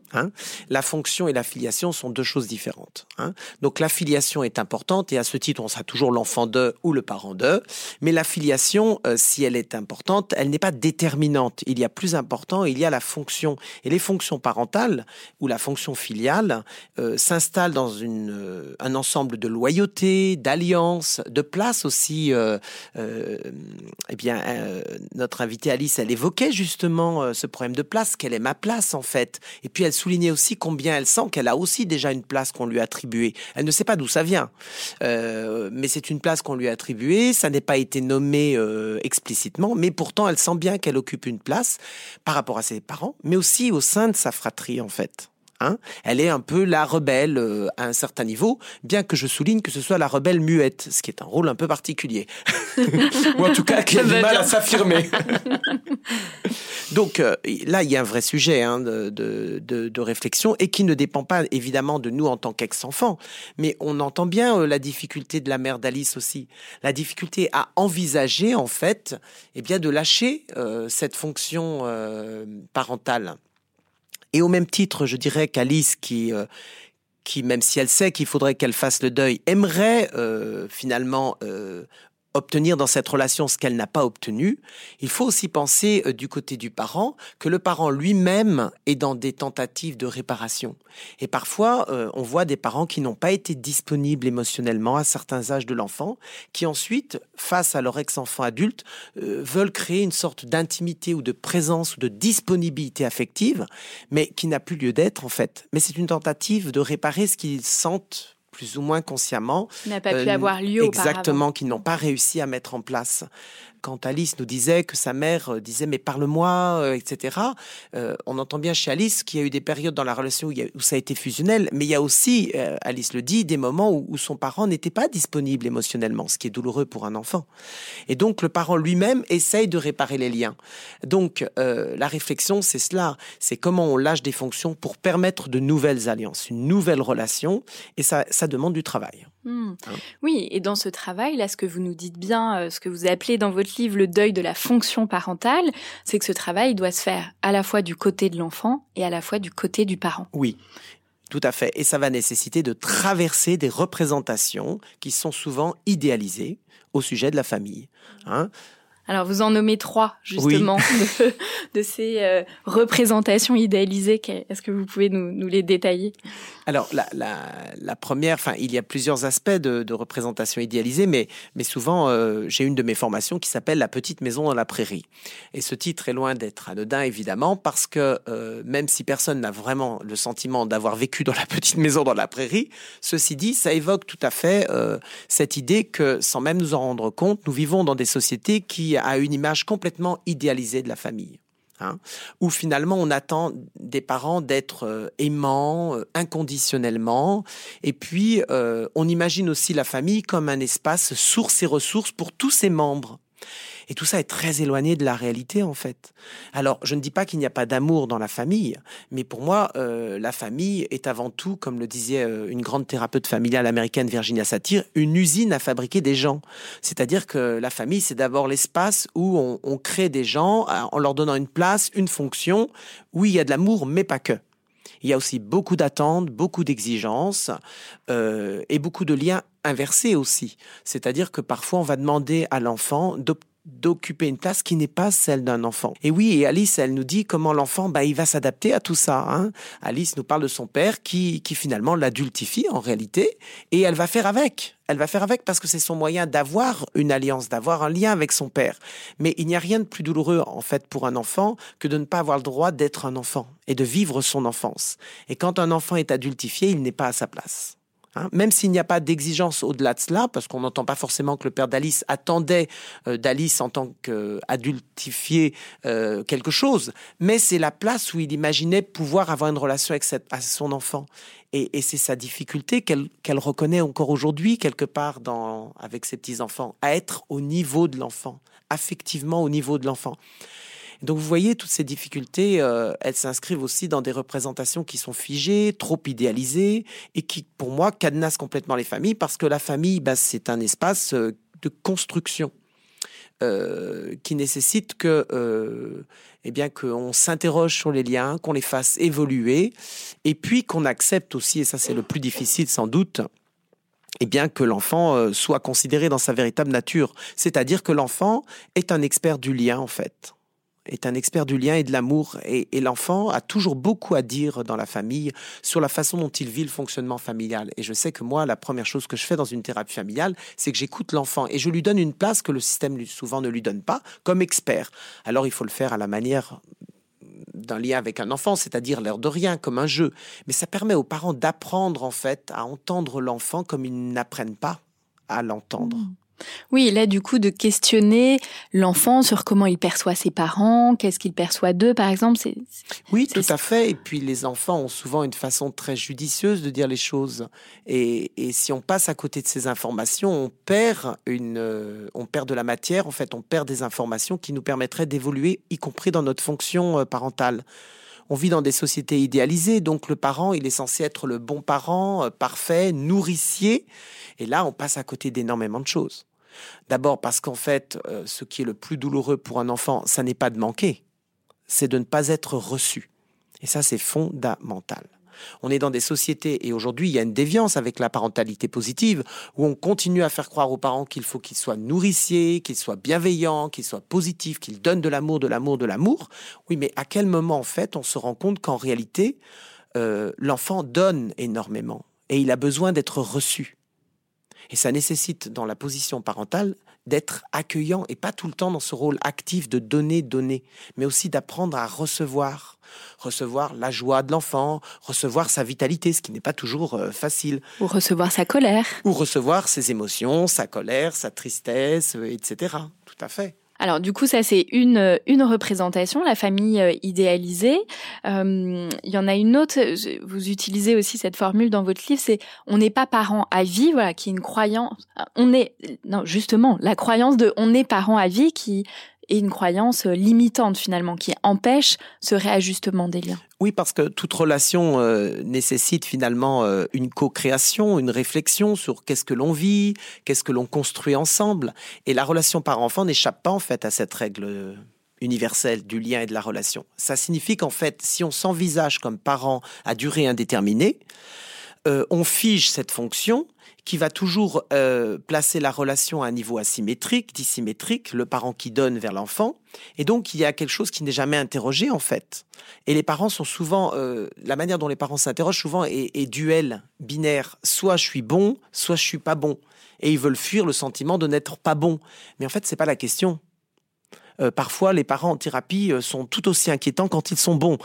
Hein. La fonction et la filiation sont deux choses différentes. Hein. Donc la filiation est importante et à ce titre, on sera toujours l'enfant de ou le parent de. Mais la filiation, euh, si elle est importante, elle n'est pas déterminante. Il y a plus important, il y a la fonction. Et les fonctions parentales ou la fonction filiale euh, s'installent dans une, euh, un ensemble de loyauté, d'alliance, de place aussi. Euh, euh, eh bien, euh, notre invitée Alice, elle évoquait justement euh, ce problème de place. Quelle est ma place en fait? Et puis elle souligner aussi combien elle sent qu'elle a aussi déjà une place qu'on lui a attribuée. Elle ne sait pas d'où ça vient, euh, mais c'est une place qu'on lui a attribuée, ça n'a pas été nommé euh, explicitement, mais pourtant elle sent bien qu'elle occupe une place par rapport à ses parents, mais aussi au sein de sa fratrie en fait. Hein, elle est un peu la rebelle euh, à un certain niveau, bien que je souligne que ce soit la rebelle muette, ce qui est un rôle un peu particulier. Ou en tout cas qui a du mal à s'affirmer. Donc euh, là, il y a un vrai sujet hein, de, de, de, de réflexion et qui ne dépend pas évidemment de nous en tant qu'ex-enfants, mais on entend bien euh, la difficulté de la mère d'Alice aussi, la difficulté à envisager en fait eh bien, de lâcher euh, cette fonction euh, parentale. Et au même titre, je dirais qu'Alice, qui, euh, qui même si elle sait qu'il faudrait qu'elle fasse le deuil, aimerait euh, finalement euh, obtenir dans cette relation ce qu'elle n'a pas obtenu, il faut aussi penser euh, du côté du parent que le parent lui-même est dans des tentatives de réparation. Et parfois, euh, on voit des parents qui n'ont pas été disponibles émotionnellement à certains âges de l'enfant, qui ensuite, face à leur ex-enfant adulte, euh, veulent créer une sorte d'intimité ou de présence ou de disponibilité affective, mais qui n'a plus lieu d'être en fait. Mais c'est une tentative de réparer ce qu'ils sentent plus ou moins consciemment. Qui n'a pas euh, pu avoir lieu Exactement, auparavant. qu'ils n'ont pas réussi à mettre en place. Quand Alice nous disait que sa mère euh, disait « mais parle-moi euh, », et cetera, euh, on entend bien chez Alice qu'il y a eu des périodes dans la relation où, il y a, où ça a été fusionnel, mais il y a aussi, euh, Alice le dit, des moments où, où son parent n'était pas disponible émotionnellement, ce qui est douloureux pour un enfant. Et donc, le parent lui-même essaye de réparer les liens. Donc, euh, la réflexion, c'est cela, c'est comment on lâche des fonctions pour permettre de nouvelles alliances, une nouvelle relation, et ça, ça demande du travail. Mmh. Hein. Oui, et dans ce travail, là, ce que vous nous dites bien, euh, ce que vous appelez dans votre livre le deuil de la fonction parentale, c'est que ce travail doit se faire à la fois du côté de l'enfant et à la fois du côté du parent. Oui, tout à fait. Et ça va nécessiter de traverser des représentations qui sont souvent idéalisées au sujet de la famille. Hein ? Alors, vous en nommez trois, justement, oui. de, de ces euh, représentations idéalisées. Est-ce que vous pouvez nous, nous les détailler ? Alors, la, la, la première, enfin, il y a plusieurs aspects de, de représentation idéalisée, mais, mais souvent, euh, j'ai une de mes formations qui s'appelle « La petite maison dans la prairie ». Et ce titre est loin d'être anodin, évidemment, parce que euh, même si personne n'a vraiment le sentiment d'avoir vécu dans la petite maison dans la prairie, ceci dit, ça évoque tout à fait euh, cette idée que, sans même nous en rendre compte, nous vivons dans des sociétés qui a une image complètement idéalisée de la famille. Hein, où finalement on attend des parents d'être euh, aimants, euh, inconditionnellement, et puis euh, on imagine aussi la famille comme un espace source et ressources pour tous ses membres. Et tout ça est très éloigné de la réalité, en fait. Alors, je ne dis pas qu'il n'y a pas d'amour dans la famille, mais pour moi, euh, la famille est avant tout, comme le disait euh, une grande thérapeute familiale américaine, Virginia Satir, une usine à fabriquer des gens. C'est-à-dire que la famille, c'est d'abord l'espace où on, on crée des gens en leur donnant une place, une fonction, où il y a de l'amour, mais pas que. Il y a aussi beaucoup d'attentes, beaucoup d'exigences euh, et beaucoup de liens inversés aussi. C'est-à-dire que parfois, on va demander à l'enfant d'obtenir d'occuper une place qui n'est pas celle d'un enfant. Et oui, et Alice, elle nous dit comment l'enfant, bah, il va s'adapter à tout ça. Hein. Alice nous parle de son père qui, qui finalement l'adultifie en réalité, et elle va faire avec. Elle va faire avec parce que c'est son moyen d'avoir une alliance, d'avoir un lien avec son père. Mais il n'y a rien de plus douloureux, en fait, pour un enfant que de ne pas avoir le droit d'être un enfant et de vivre son enfance. Et quand un enfant est adultifié, il n'est pas à sa place. Hein, même s'il n'y a pas d'exigence au-delà de cela, parce qu'on n'entend pas forcément que le père d'Alice attendait euh, d'Alice en tant qu'adultifié euh, quelque chose, mais c'est la place où il imaginait pouvoir avoir une relation avec cette, à son enfant. Et, et c'est sa difficulté qu'elle, qu'elle reconnaît encore aujourd'hui, quelque part dans, avec ses petits-enfants, à être au niveau de l'enfant, affectivement au niveau de l'enfant. Donc vous voyez, toutes ces difficultés, euh, elles s'inscrivent aussi dans des représentations qui sont figées, trop idéalisées, et qui, pour moi, cadenassent complètement les familles, parce que la famille, bah, c'est un espace euh, de construction. euh, qui nécessite que, euh, eh bien, qu'on s'interroge sur les liens, qu'on les fasse évoluer, et puis qu'on accepte aussi, et ça c'est le plus difficile sans doute, eh bien, que l'enfant euh, soit considéré dans sa véritable nature. C'est-à-dire que l'enfant est un expert du lien, en fait. est un expert du lien et de l'amour. Et, et l'enfant a toujours beaucoup à dire dans la famille sur la façon dont il vit le fonctionnement familial. Et je sais que moi, la première chose que je fais dans une thérapie familiale, c'est que j'écoute l'enfant et je lui donne une place que le système souvent ne lui donne pas, comme expert. Alors, il faut le faire à la manière d'un lien avec un enfant, c'est-à-dire l'air de rien, comme un jeu. Mais ça permet aux parents d'apprendre, en fait, à entendre l'enfant comme ils n'apprennent pas à l'entendre. Mmh. Oui, là, du coup, de questionner l'enfant sur comment il perçoit ses parents, qu'est-ce qu'il perçoit d'eux, par exemple. C'est, oui, c'est... tout à fait. Et puis, les enfants ont souvent une façon très judicieuse de dire les choses. Et, et si on passe à côté de ces informations, on perd, une, euh, on perd de la matière. En fait, on perd des informations qui nous permettraient d'évoluer, y compris dans notre fonction euh, parentale. On vit dans des sociétés idéalisées, donc le parent, il est censé être le bon parent, euh, parfait, nourricier. Et là, on passe à côté d'énormément de choses. D'abord parce qu'en fait, euh, ce qui est le plus douloureux pour un enfant, ça n'est pas de manquer, c'est de ne pas être reçu. Et ça, c'est fondamental. On est dans des sociétés, et aujourd'hui, il y a une déviance avec la parentalité positive, où on continue à faire croire aux parents qu'il faut qu'ils soient nourriciers, qu'ils soient bienveillants, qu'ils soient positifs, qu'ils donnent de l'amour, de l'amour, de l'amour. Oui, mais à quel moment, en fait, on se rend compte qu'en réalité, euh, l'enfant donne énormément, et il a besoin d'être reçu. Et ça nécessite, dans la position parentale, d'être accueillant et pas tout le temps dans ce rôle actif de donner, donner, mais aussi d'apprendre à recevoir. Recevoir la joie de l'enfant, recevoir sa vitalité, ce qui n'est pas toujours euh, facile. Ou recevoir sa colère. Ou recevoir ses émotions, sa colère, sa tristesse, euh, et cetera. Tout à fait. Alors du coup, ça c'est une une représentation, la famille euh, idéalisée. Euh, il y en a une autre, vous utilisez aussi cette formule dans votre livre, c'est on n'est pas parent à vie, voilà, qui est une croyance. On est non justement la croyance de on est parent à vie qui est une croyance limitante finalement, qui empêche ce réajustement des liens. Oui, parce que toute relation euh, nécessite finalement euh, une co-création, une réflexion sur qu'est-ce que l'on vit, qu'est-ce que l'on construit ensemble. Et la relation parent-enfant n'échappe pas en fait à cette règle universelle du lien et de la relation. Ça signifie qu'en fait, si on s'envisage comme parent à durée indéterminée, euh, on fige cette fonction qui va toujours euh, placer la relation à un niveau asymétrique, dissymétrique, le parent qui donne vers l'enfant. Et donc, il y a quelque chose qui n'est jamais interrogé, en fait. Et les parents sont souvent... Euh, la manière dont les parents s'interrogent souvent est, est duel, binaire. Soit je suis bon, soit je suis pas bon. Et ils veulent fuir le sentiment de n'être pas bon. Mais en fait, c'est pas la question. Euh, parfois, les parents en thérapie euh, sont tout aussi inquiétants quand ils sont bons.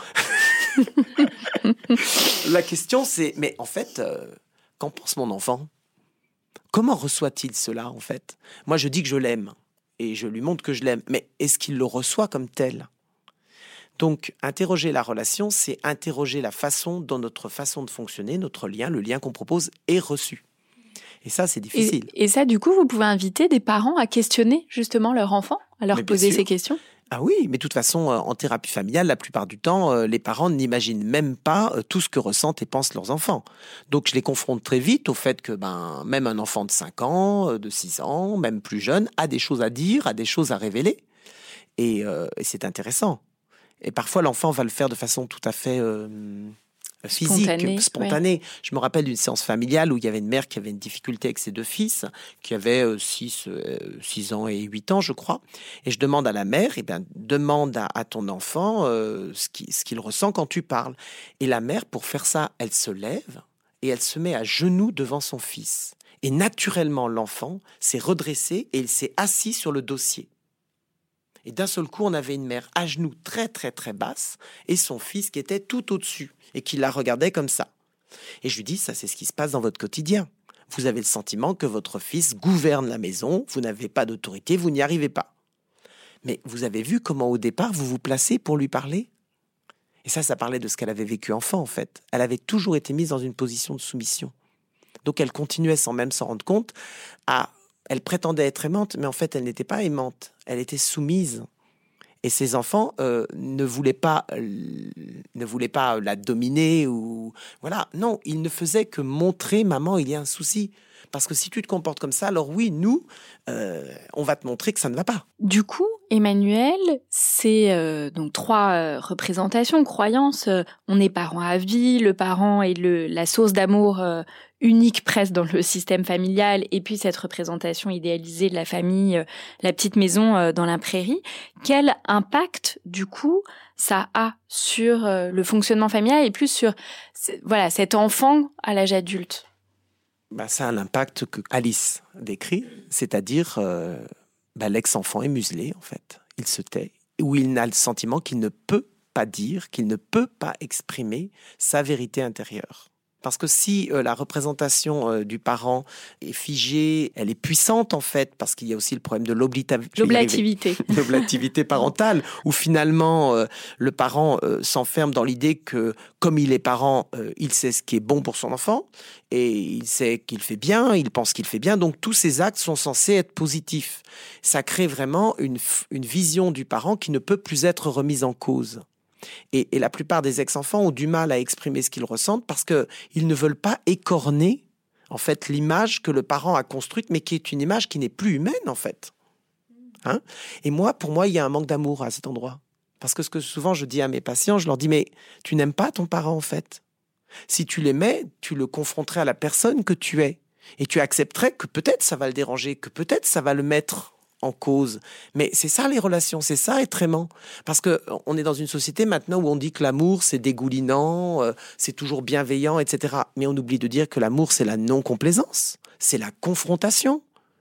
La question, c'est... Mais en fait, euh, qu'en pense mon enfant ? Comment reçoit-il cela, en fait ? Moi, je dis que je l'aime, et je lui montre que je l'aime, mais est-ce qu'il le reçoit comme tel ? Donc, interroger la relation, c'est interroger la façon dont notre façon de fonctionner, notre lien, le lien qu'on propose, est reçu. Et ça, c'est difficile. Et, et ça, du coup, vous pouvez inviter des parents à questionner justement leur enfant, à leur poser ces questions ? Ah oui, mais de toute façon, en thérapie familiale, la plupart du temps, les parents n'imaginent même pas tout ce que ressentent et pensent leurs enfants. Donc, je les confronte très vite au fait que ben, même un enfant de cinq ans, de six ans, même plus jeune, a des choses à dire, a des choses à révéler. Et, euh, et c'est intéressant. Et parfois, l'enfant va le faire de façon tout à fait... Euh, physique, spontanée. spontanée. Ouais. Je me rappelle d'une séance familiale où il y avait une mère qui avait une difficulté avec ses deux fils, qui avaient six ans et huit ans, je crois. Et je demande à la mère, eh bien, demande à, à ton enfant euh, ce qu'il ce qu'il ressent quand tu parles. Et la mère, pour faire ça, elle se lève et elle se met à genoux devant son fils. Et naturellement, l'enfant s'est redressé et il s'est assis sur le dossier. Et d'un seul coup, on avait une mère à genoux très, très, très basse et son fils qui était tout au-dessus et qui la regardait comme ça. Et je lui dis, ça, c'est ce qui se passe dans votre quotidien. Vous avez le sentiment que votre fils gouverne la maison, vous n'avez pas d'autorité, vous n'y arrivez pas. Mais vous avez vu comment, au départ, vous vous placez pour lui parler ? Et ça, ça parlait de ce qu'elle avait vécu enfant, en fait. Elle avait toujours été mise dans une position de soumission. Donc, elle continuait, sans même s'en rendre compte, à... Elle prétendait être aimante, mais en fait, elle n'était pas aimante. Elle était soumise. Et ses enfants euh, ne voulaient pas, euh, ne voulaient pas la dominer ou voilà. Non, ils ne faisaient que montrer, maman, il y a un souci. Parce que si tu te comportes comme ça, alors oui, nous, euh, on va te montrer que ça ne va pas. Du coup, Emmanuel, c'est euh, donc trois euh, représentations, croyances. Euh, on est parent à vie, le parent est le, la source d'amour euh, unique presque dans le système familial, et puis cette représentation idéalisée de la famille, euh, la petite maison euh, dans la prairie. Quel impact, du coup, ça a sur euh, le fonctionnement familial et plus sur voilà, cet enfant à l'âge adulte? Bah, ça a l'impact que Alice décrit, c'est-à-dire euh, bah, l'ex-enfant est muselé, en fait. Il se tait, ou il n'a le sentiment qu'il ne peut pas dire, qu'il ne peut pas exprimer sa vérité intérieure. Parce que si euh, la représentation euh, du parent est figée, elle est puissante en fait, parce qu'il y a aussi le problème de l'oblita- l'oblativité, l'oblativité parentale, où finalement euh, le parent euh, s'enferme dans l'idée que comme il est parent, euh, il sait ce qui est bon pour son enfant, et il sait qu'il fait bien, il pense qu'il fait bien, donc tous ces actes sont censés être positifs. Ça crée vraiment une, une vision du parent qui ne peut plus être remise en cause. Et, et la plupart des ex-enfants ont du mal à exprimer ce qu'ils ressentent parce qu'ils ne veulent pas écorner en fait, l'image que le parent a construite, mais qui est une image qui n'est plus humaine, en fait. Hein ? Et moi, pour moi, il y a un manque d'amour à cet endroit. Parce que ce que souvent je dis à mes patients, je leur dis, mais tu n'aimes pas ton parent, en fait. Si tu l'aimais, tu le confronterais à la personne que tu es. Et tu accepterais que peut-être ça va le déranger, que peut-être ça va le mettre en cause. Mais c'est ça les relations, c'est ça être aimant. Parce qu'on est dans une société maintenant où on dit que l'amour c'est dégoulinant, euh, c'est toujours bienveillant, et cetera. Mais on oublie de dire que l'amour c'est la non-complaisance, c'est la confrontation.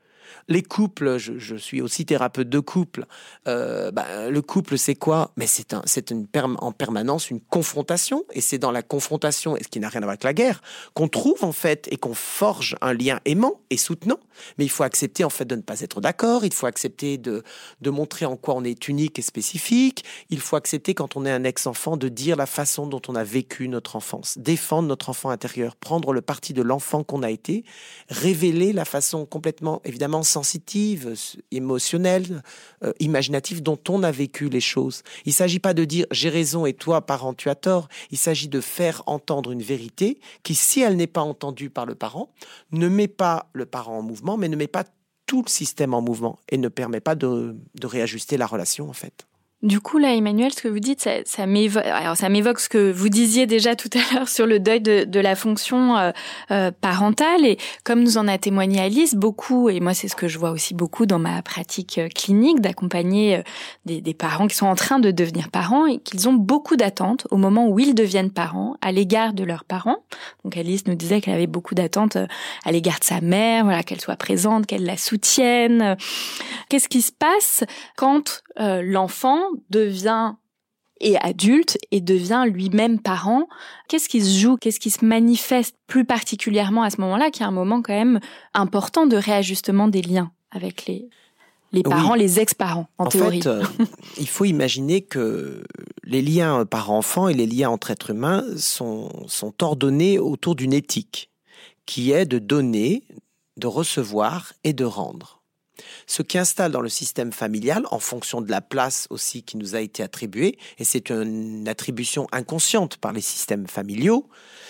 Les couples, je, je suis aussi thérapeute de couple, euh, bah, le couple c'est quoi ? Mais c'est, un, c'est une perm- en permanence une confrontation, et c'est dans la confrontation, et ce qui n'a rien à voir avec la guerre, qu'on trouve en fait et qu'on forge un lien aimant et soutenant. Mais il faut accepter en fait de ne pas être d'accord, il faut accepter de, de montrer en quoi on est unique et spécifique, il faut accepter quand on est un ex-enfant de dire la façon dont on a vécu notre enfance, défendre notre enfant intérieur, prendre le parti de l'enfant qu'on a été, révéler la façon complètement évidemment sensitive, émotionnelle, euh, imaginative dont on a vécu les choses. Il ne s'agit pas de dire « j'ai raison et toi, parent, tu as tort ». Il s'agit de faire entendre une vérité qui, si elle n'est pas entendue par le parent, ne met pas le parent en mouvement, mais ne met pas tout le système en mouvement et ne permet pas de, de réajuster la relation, en fait. Du coup, là, Emmanuel, ce que vous dites, ça, ça, m'évoque, alors, ça m'évoque ce que vous disiez déjà tout à l'heure sur le deuil de, de la fonction euh, euh, parentale. Et comme nous en a témoigné Alice, beaucoup, et moi c'est ce que je vois aussi beaucoup dans ma pratique clinique, d'accompagner euh, des, des parents qui sont en train de devenir parents et qu'ils ont beaucoup d'attentes au moment où ils deviennent parents à l'égard de leurs parents. Donc Alice nous disait qu'elle avait beaucoup d'attentes à l'égard de sa mère, voilà, qu'elle soit présente, qu'elle la soutienne. Qu'est-ce qui se passe quand euh, l'enfant devient et adulte et devient lui-même parent? Qu'est-ce qui se joue? Qu'est-ce qui se manifeste plus particulièrement à ce moment-là, qui est un moment quand même important de réajustement des liens avec les, les parents, oui. Les ex-parents, en, en théorie. fait, euh, il faut imaginer que les liens parents-enfants et les liens entre êtres humains sont, sont ordonnés autour d'une éthique qui est de donner, de recevoir et de rendre. Ce qui installe dans le système familial, en fonction de la place aussi qui nous a été attribuée, et c'est une attribution inconsciente par les systèmes familiaux,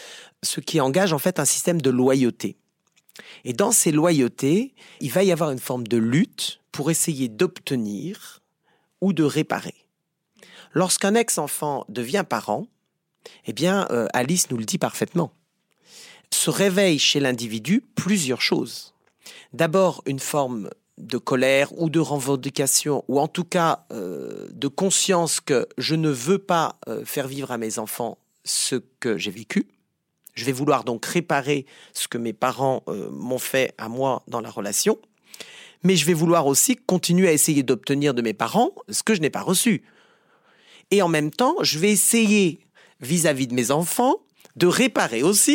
ce qui engage en fait un système de loyauté. Et dans ces loyautés, il va y avoir une forme de lutte pour essayer d'obtenir ou de réparer. Lorsqu'un ex-enfant devient parent, eh bien, euh, Alice nous le dit parfaitement, se réveille chez l'individu plusieurs choses. D'abord, une forme de colère ou de revendication, ou en tout cas euh, de conscience que je ne veux pas euh, faire vivre à mes enfants ce que j'ai vécu. Je vais vouloir donc réparer ce que mes parents euh, m'ont fait à moi dans la relation, mais je vais vouloir aussi continuer à essayer d'obtenir de mes parents ce que je n'ai pas reçu. Et en même temps, je vais essayer, vis-à-vis de mes enfants, de réparer aussi,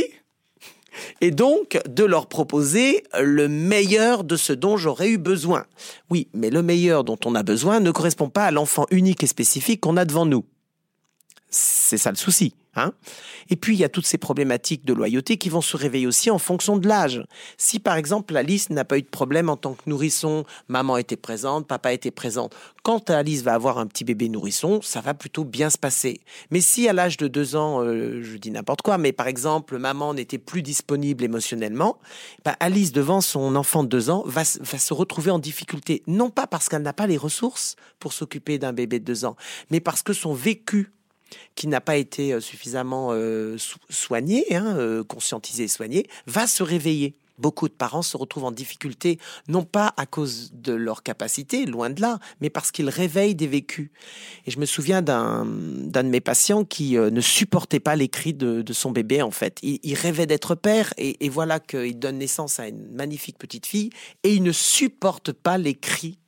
et donc de leur proposer le meilleur de ce dont j'aurais eu besoin. Oui, mais le meilleur dont on a besoin ne correspond pas à l'enfant unique et spécifique qu'on a devant nous. C'est ça le souci. Hein et puis, il y a toutes ces problématiques de loyauté qui vont se réveiller aussi en fonction de l'âge. Si, par exemple, Alice n'a pas eu de problème en tant que nourrisson, maman était présente, papa était présent. Quand Alice va avoir un petit bébé nourrisson, ça va plutôt bien se passer. Mais si, à l'âge de deux ans, euh, je dis n'importe quoi, mais par exemple, maman n'était plus disponible émotionnellement, bah, Alice, devant son enfant de deux ans, va, va se retrouver en difficulté. Non pas parce qu'elle n'a pas les ressources pour s'occuper d'un bébé de deux ans, mais parce que son vécu qui n'a pas été suffisamment euh, soigné, hein, euh, conscientisé et soigné, va se réveiller. Beaucoup de parents se retrouvent en difficulté, non pas à cause de leur capacité, loin de là, mais parce qu'ils réveillent des vécus. Et je me souviens d'un, d'un de mes patients qui euh, ne supportait pas les cris de, de son bébé, en fait. Il, il rêvait d'être père, et, et voilà qu'il donne naissance à une magnifique petite fille, et il ne supporte pas les cris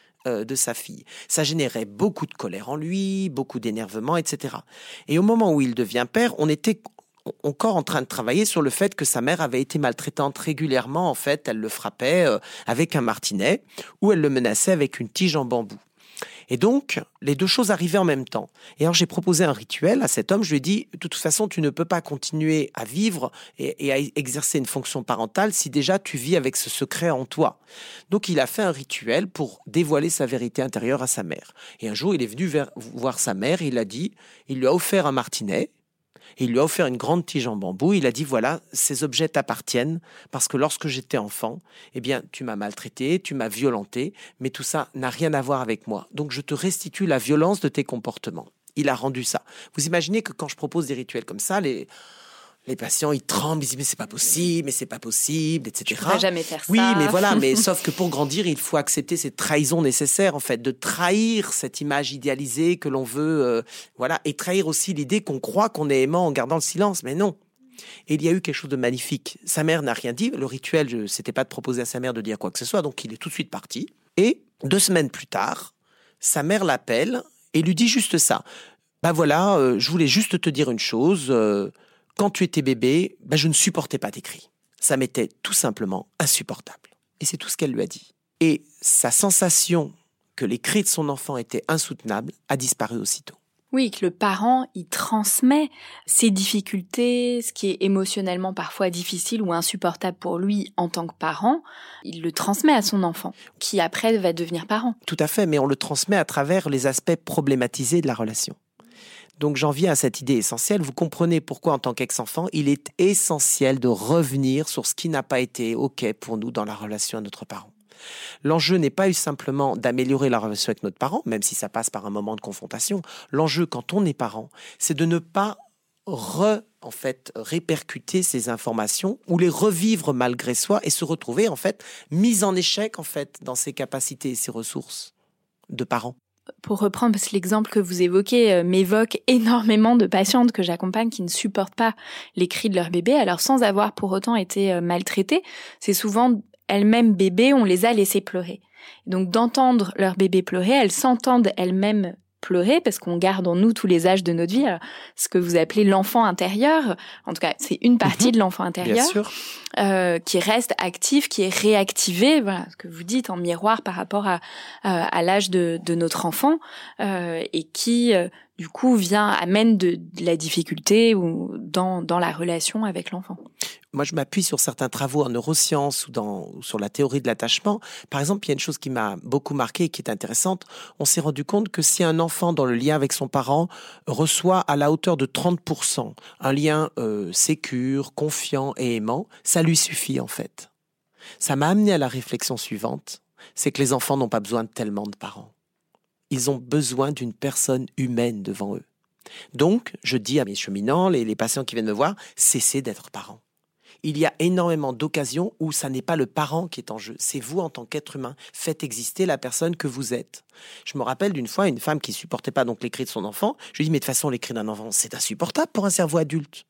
de sa fille. Ça générait beaucoup de colère en lui, beaucoup d'énervement, et cetera. Et au moment où il devient père, on était encore en train de travailler sur le fait que sa mère avait été maltraitante régulièrement. En fait, elle le frappait avec un martinet ou elle le menaçait avec une tige en bambou. Et donc, les deux choses arrivaient en même temps. Et alors, j'ai proposé un rituel à cet homme. Je lui ai dit, de toute façon, tu ne peux pas continuer à vivre et, et à exercer une fonction parentale si déjà tu vis avec ce secret en toi. Donc, il a fait un rituel pour dévoiler sa vérité intérieure à sa mère. Et un jour, il est venu vers, voir sa mère. Il a dit, il lui a offert un martinet. Et il lui a offert une grande tige en bambou. Il a dit, voilà, ces objets t'appartiennent parce que lorsque j'étais enfant, eh bien, tu m'as maltraité, tu m'as violenté, mais tout ça n'a rien à voir avec moi. Donc, je te restitue la violence de tes comportements. Il a rendu ça. Vous imaginez que quand je propose des rituels comme ça, les... Les patients, ils tremblent, ils disent mais c'est pas possible, mais c'est pas possible, et cetera. Je ne pourrais jamais faire ça. Oui, mais voilà, mais sauf que pour grandir, il faut accepter cette trahison nécessaire, en fait, de trahir cette image idéalisée que l'on veut, euh, voilà, et trahir aussi l'idée qu'on croit qu'on est aimant en gardant le silence, mais non. Et il y a eu quelque chose de magnifique. Sa mère n'a rien dit. Le rituel, je, c'était pas de proposer à sa mère de dire quoi que ce soit, donc il est tout de suite parti. Et deux semaines plus tard, sa mère l'appelle et lui dit juste ça. Bah voilà, euh, je voulais juste te dire une chose. Euh, Quand tu étais bébé, ben je ne supportais pas tes cris. Ça m'était tout simplement insupportable. Et c'est tout ce qu'elle lui a dit. Et sa sensation que les cris de son enfant étaient insoutenables a disparu aussitôt. Oui, que le parent, il transmet ses difficultés, ce qui est émotionnellement parfois difficile ou insupportable pour lui en tant que parent, il le transmet à son enfant, qui après va devenir parent. Tout à fait, mais on le transmet à travers les aspects problématisés de la relation. Donc j'en viens à cette idée essentielle. Vous comprenez pourquoi, en tant qu'ex-enfant, il est essentiel de revenir sur ce qui n'a pas été OK pour nous dans la relation à notre parent. L'enjeu n'est pas simplement d'améliorer la relation avec notre parent, même si ça passe par un moment de confrontation. L'enjeu, quand on est parent, c'est de ne pas re, en fait, répercuter ces informations ou les revivre malgré soi et se retrouver, en fait, mis en échec, en fait, dans ses capacités et ses ressources de parent. Pour reprendre, parce que l'exemple que vous évoquez euh, m'évoque énormément de patientes que j'accompagne qui ne supportent pas les cris de leur bébé, alors sans avoir pour autant été euh, maltraitées. C'est souvent elles-mêmes bébés, on les a laissées pleurer. Donc d'entendre leur bébé pleurer, elles s'entendent elles-mêmes pleurer, parce qu'on garde en nous tous les âges de notre vie. Alors, ce que vous appelez l'enfant intérieur, en tout cas, c'est une partie mmh, de l'enfant intérieur, bien sûr. Euh, qui reste actif, qui est réactivé, voilà, ce que vous dites en miroir par rapport à, à, à l'âge de, de notre enfant, euh, et qui, euh, du coup, vient, amène de, de la difficulté ou dans, dans la relation avec l'enfant. Moi, je m'appuie sur certains travaux en neurosciences ou, dans, ou sur la théorie de l'attachement. Par exemple, il y a une chose qui m'a beaucoup marqué et qui est intéressante. On s'est rendu compte que si un enfant, dans le lien avec son parent, reçoit à la hauteur de trente pour cent un lien euh, sécure, confiant et aimant, ça lui suffit en fait. Ça m'a amené à la réflexion suivante, c'est que les enfants n'ont pas besoin de tellement de parents. Ils ont besoin d'une personne humaine devant eux. Donc, je dis à mes cheminants, les, les patients qui viennent me voir, cessez d'être parents. Il y a énormément d'occasions où ça n'est pas le parent qui est en jeu, c'est vous en tant qu'être humain. Faites exister la personne que vous êtes. Je me rappelle d'une fois une femme qui supportait pas donc les cris de son enfant. Je lui dis mais de toute façon les cris d'un enfant c'est insupportable pour un cerveau adulte.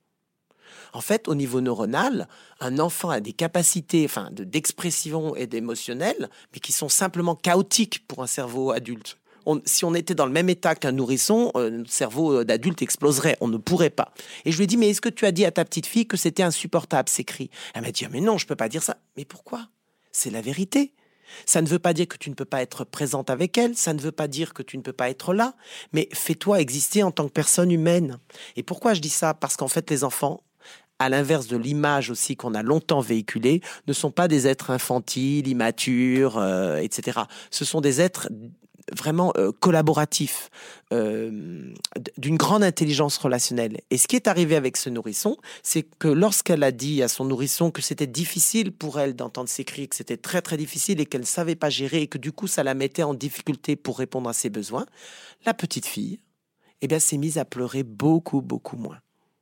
En fait, au niveau neuronal, un enfant a des capacités, enfin, de, d'expression et d'émotionnel, mais qui sont simplement chaotiques pour un cerveau adulte. On, si on était dans le même état qu'un nourrisson, euh, notre cerveau d'adulte exploserait. On ne pourrait pas. Et je lui ai dit, mais est-ce que tu as dit à ta petite fille que c'était insupportable, ces cris ? Elle m'a dit, mais non, je peux pas dire ça. Mais pourquoi ? C'est la vérité. Ça ne veut pas dire que tu ne peux pas être présente avec elle, ça ne veut pas dire que tu ne peux pas être là, mais fais-toi exister en tant que personne humaine. Et pourquoi je dis ça ? Parce qu'en fait, les enfants, à l'inverse de l'image aussi qu'on a longtemps véhiculée, ne sont pas des êtres infantiles, immatures, euh, et cetera. Ce sont des êtres vraiment euh, collaboratifs, euh, d'une grande intelligence relationnelle. Et ce qui est arrivé avec ce nourrisson, c'est que lorsqu'elle a dit à son nourrisson que c'était difficile pour elle d'entendre ses cris, que c'était très très difficile et qu'elle ne savait pas gérer et que du coup ça la mettait en difficulté pour répondre à ses besoins, la petite fille, eh bien, s'est mise à pleurer beaucoup beaucoup moins.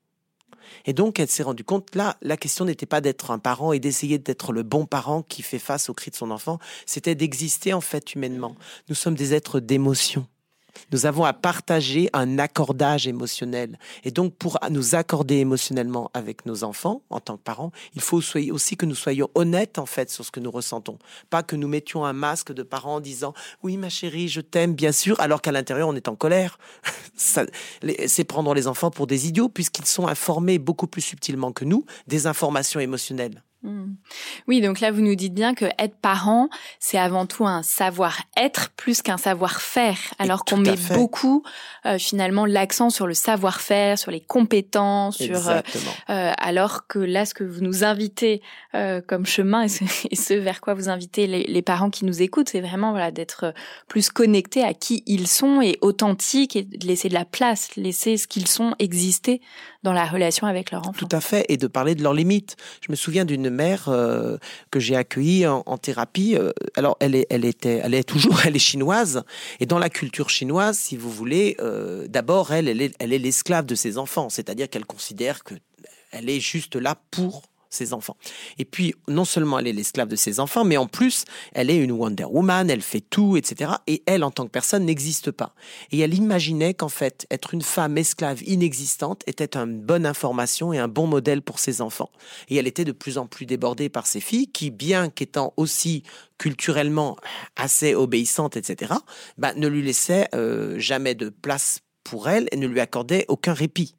Et donc, elle s'est rendue compte, là, la question n'était pas d'être un parent et d'essayer d'être le bon parent qui fait face aux cris de son enfant, c'était d'exister en fait humainement. Nous sommes des êtres d'émotion. Nous avons à partager un accordage émotionnel. Et donc, pour nous accorder émotionnellement avec nos enfants, en tant que parents, il faut aussi que nous soyons honnêtes, en fait, sur ce que nous ressentons. Pas que nous mettions un masque de parents en disant « Oui, ma chérie, je t'aime, bien sûr », alors qu'à l'intérieur, on est en colère. Ça, c'est prendre les enfants pour des idiots, puisqu'ils sont informés beaucoup plus subtilement que nous des informations émotionnelles. Mmh. Oui, donc là, vous nous dites bien que être parent, c'est avant tout un savoir-être plus qu'un savoir-faire, alors qu'on met fait. beaucoup euh, finalement l'accent sur le savoir-faire, sur les compétences, sur euh, euh, alors que là, ce que vous nous invitez euh, comme chemin et ce, et ce vers quoi vous invitez les, les parents qui nous écoutent, c'est vraiment voilà d'être plus connectés à qui ils sont et authentiques et de laisser de la place, laisser ce qu'ils sont exister dans la relation avec leur enfant. Tout à fait, et de parler de leurs limites. Je me souviens d'une mère euh, que j'ai accueillie en, en thérapie. Euh, alors, elle est, elle était, elle est toujours, elle est chinoise. Et dans la culture chinoise, si vous voulez, euh, d'abord, elle, elle est, elle est l'esclave de ses enfants. C'est-à-dire qu'elle considère que elle est juste là pour ses enfants. Et puis, non seulement elle est l'esclave de ses enfants, mais en plus, elle est une Wonder Woman, elle fait tout, et cetera. Et elle, en tant que personne, n'existe pas. Et elle imaginait qu'en fait, être une femme esclave inexistante était une bonne information et un bon modèle pour ses enfants. Et elle était de plus en plus débordée par ses filles, qui, bien qu'étant aussi culturellement assez obéissantes, et cetera, bah, ne lui laissaient euh, jamais de place pour elle et ne lui accordaient aucun répit.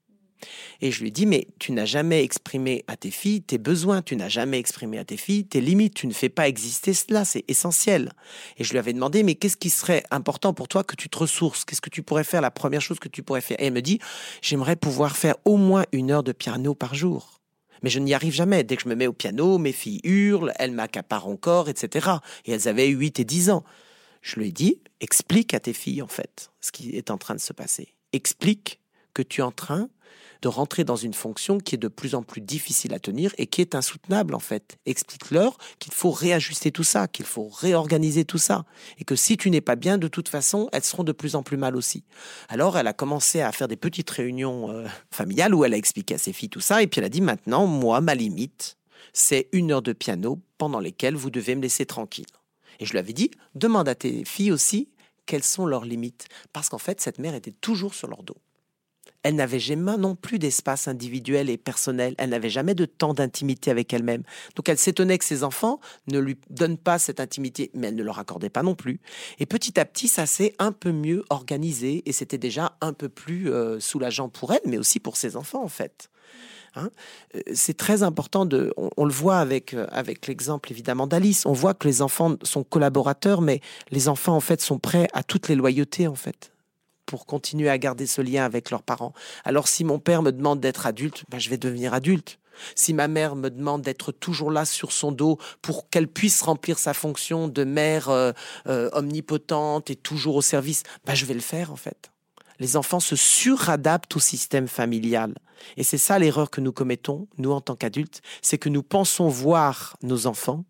Et je lui ai dit, mais tu n'as jamais exprimé à tes filles tes besoins, tu n'as jamais exprimé à tes filles tes limites, tu ne fais pas exister cela, c'est essentiel. Et je lui avais demandé, mais qu'est-ce qui serait important pour toi que tu te ressources ? Qu'est-ce que tu pourrais faire, la première chose que tu pourrais faire ? Et elle me dit, j'aimerais pouvoir faire au moins une heure de piano par jour. Mais je n'y arrive jamais. Dès que je me mets au piano, mes filles hurlent, elles m'accaparent encore, et cetera. Et elles avaient huit et dix ans. Je lui ai dit, explique à tes filles, en fait, ce qui est en train de se passer. Explique que tu es en train de rentrer dans une fonction qui est de plus en plus difficile à tenir et qui est insoutenable, en fait. Explique-leur qu'il faut réajuster tout ça, qu'il faut réorganiser tout ça, et que si tu n'es pas bien, de toute façon, elles seront de plus en plus mal aussi. Alors, elle a commencé à faire des petites réunions euh, familiales où elle a expliqué à ses filles tout ça, et puis elle a dit, maintenant, moi, ma limite, c'est une heure de piano pendant lesquelles vous devez me laisser tranquille. Et je lui avais dit, demande à tes filles aussi quelles sont leurs limites, parce qu'en fait, cette mère était toujours sur leur dos. Elle n'avait jamais non plus d'espace individuel et personnel. Elle n'avait jamais de temps d'intimité avec elle-même. Donc elle s'étonnait que ses enfants ne lui donnent pas cette intimité, mais elle ne leur accordait pas non plus. Et petit à petit, ça s'est un peu mieux organisé et c'était déjà un peu plus euh, soulageant pour elle, mais aussi pour ses enfants en fait. Hein, c'est très important de, on, on le voit avec avec l'exemple évidemment d'Alice. On voit que les enfants sont collaborateurs, mais les enfants en fait sont prêts à toutes les loyautés en fait, pour continuer à garder ce lien avec leurs parents. Alors si mon père me demande d'être adulte, ben je vais devenir adulte. Si ma mère me demande d'être toujours là sur son dos pour qu'elle puisse remplir sa fonction de mère euh, euh, omnipotente et toujours au service, ben je vais le faire en fait. Les enfants se suradaptent au système familial. Et c'est ça l'erreur que nous commettons, nous en tant qu'adultes, c'est que nous pensons voir nos enfants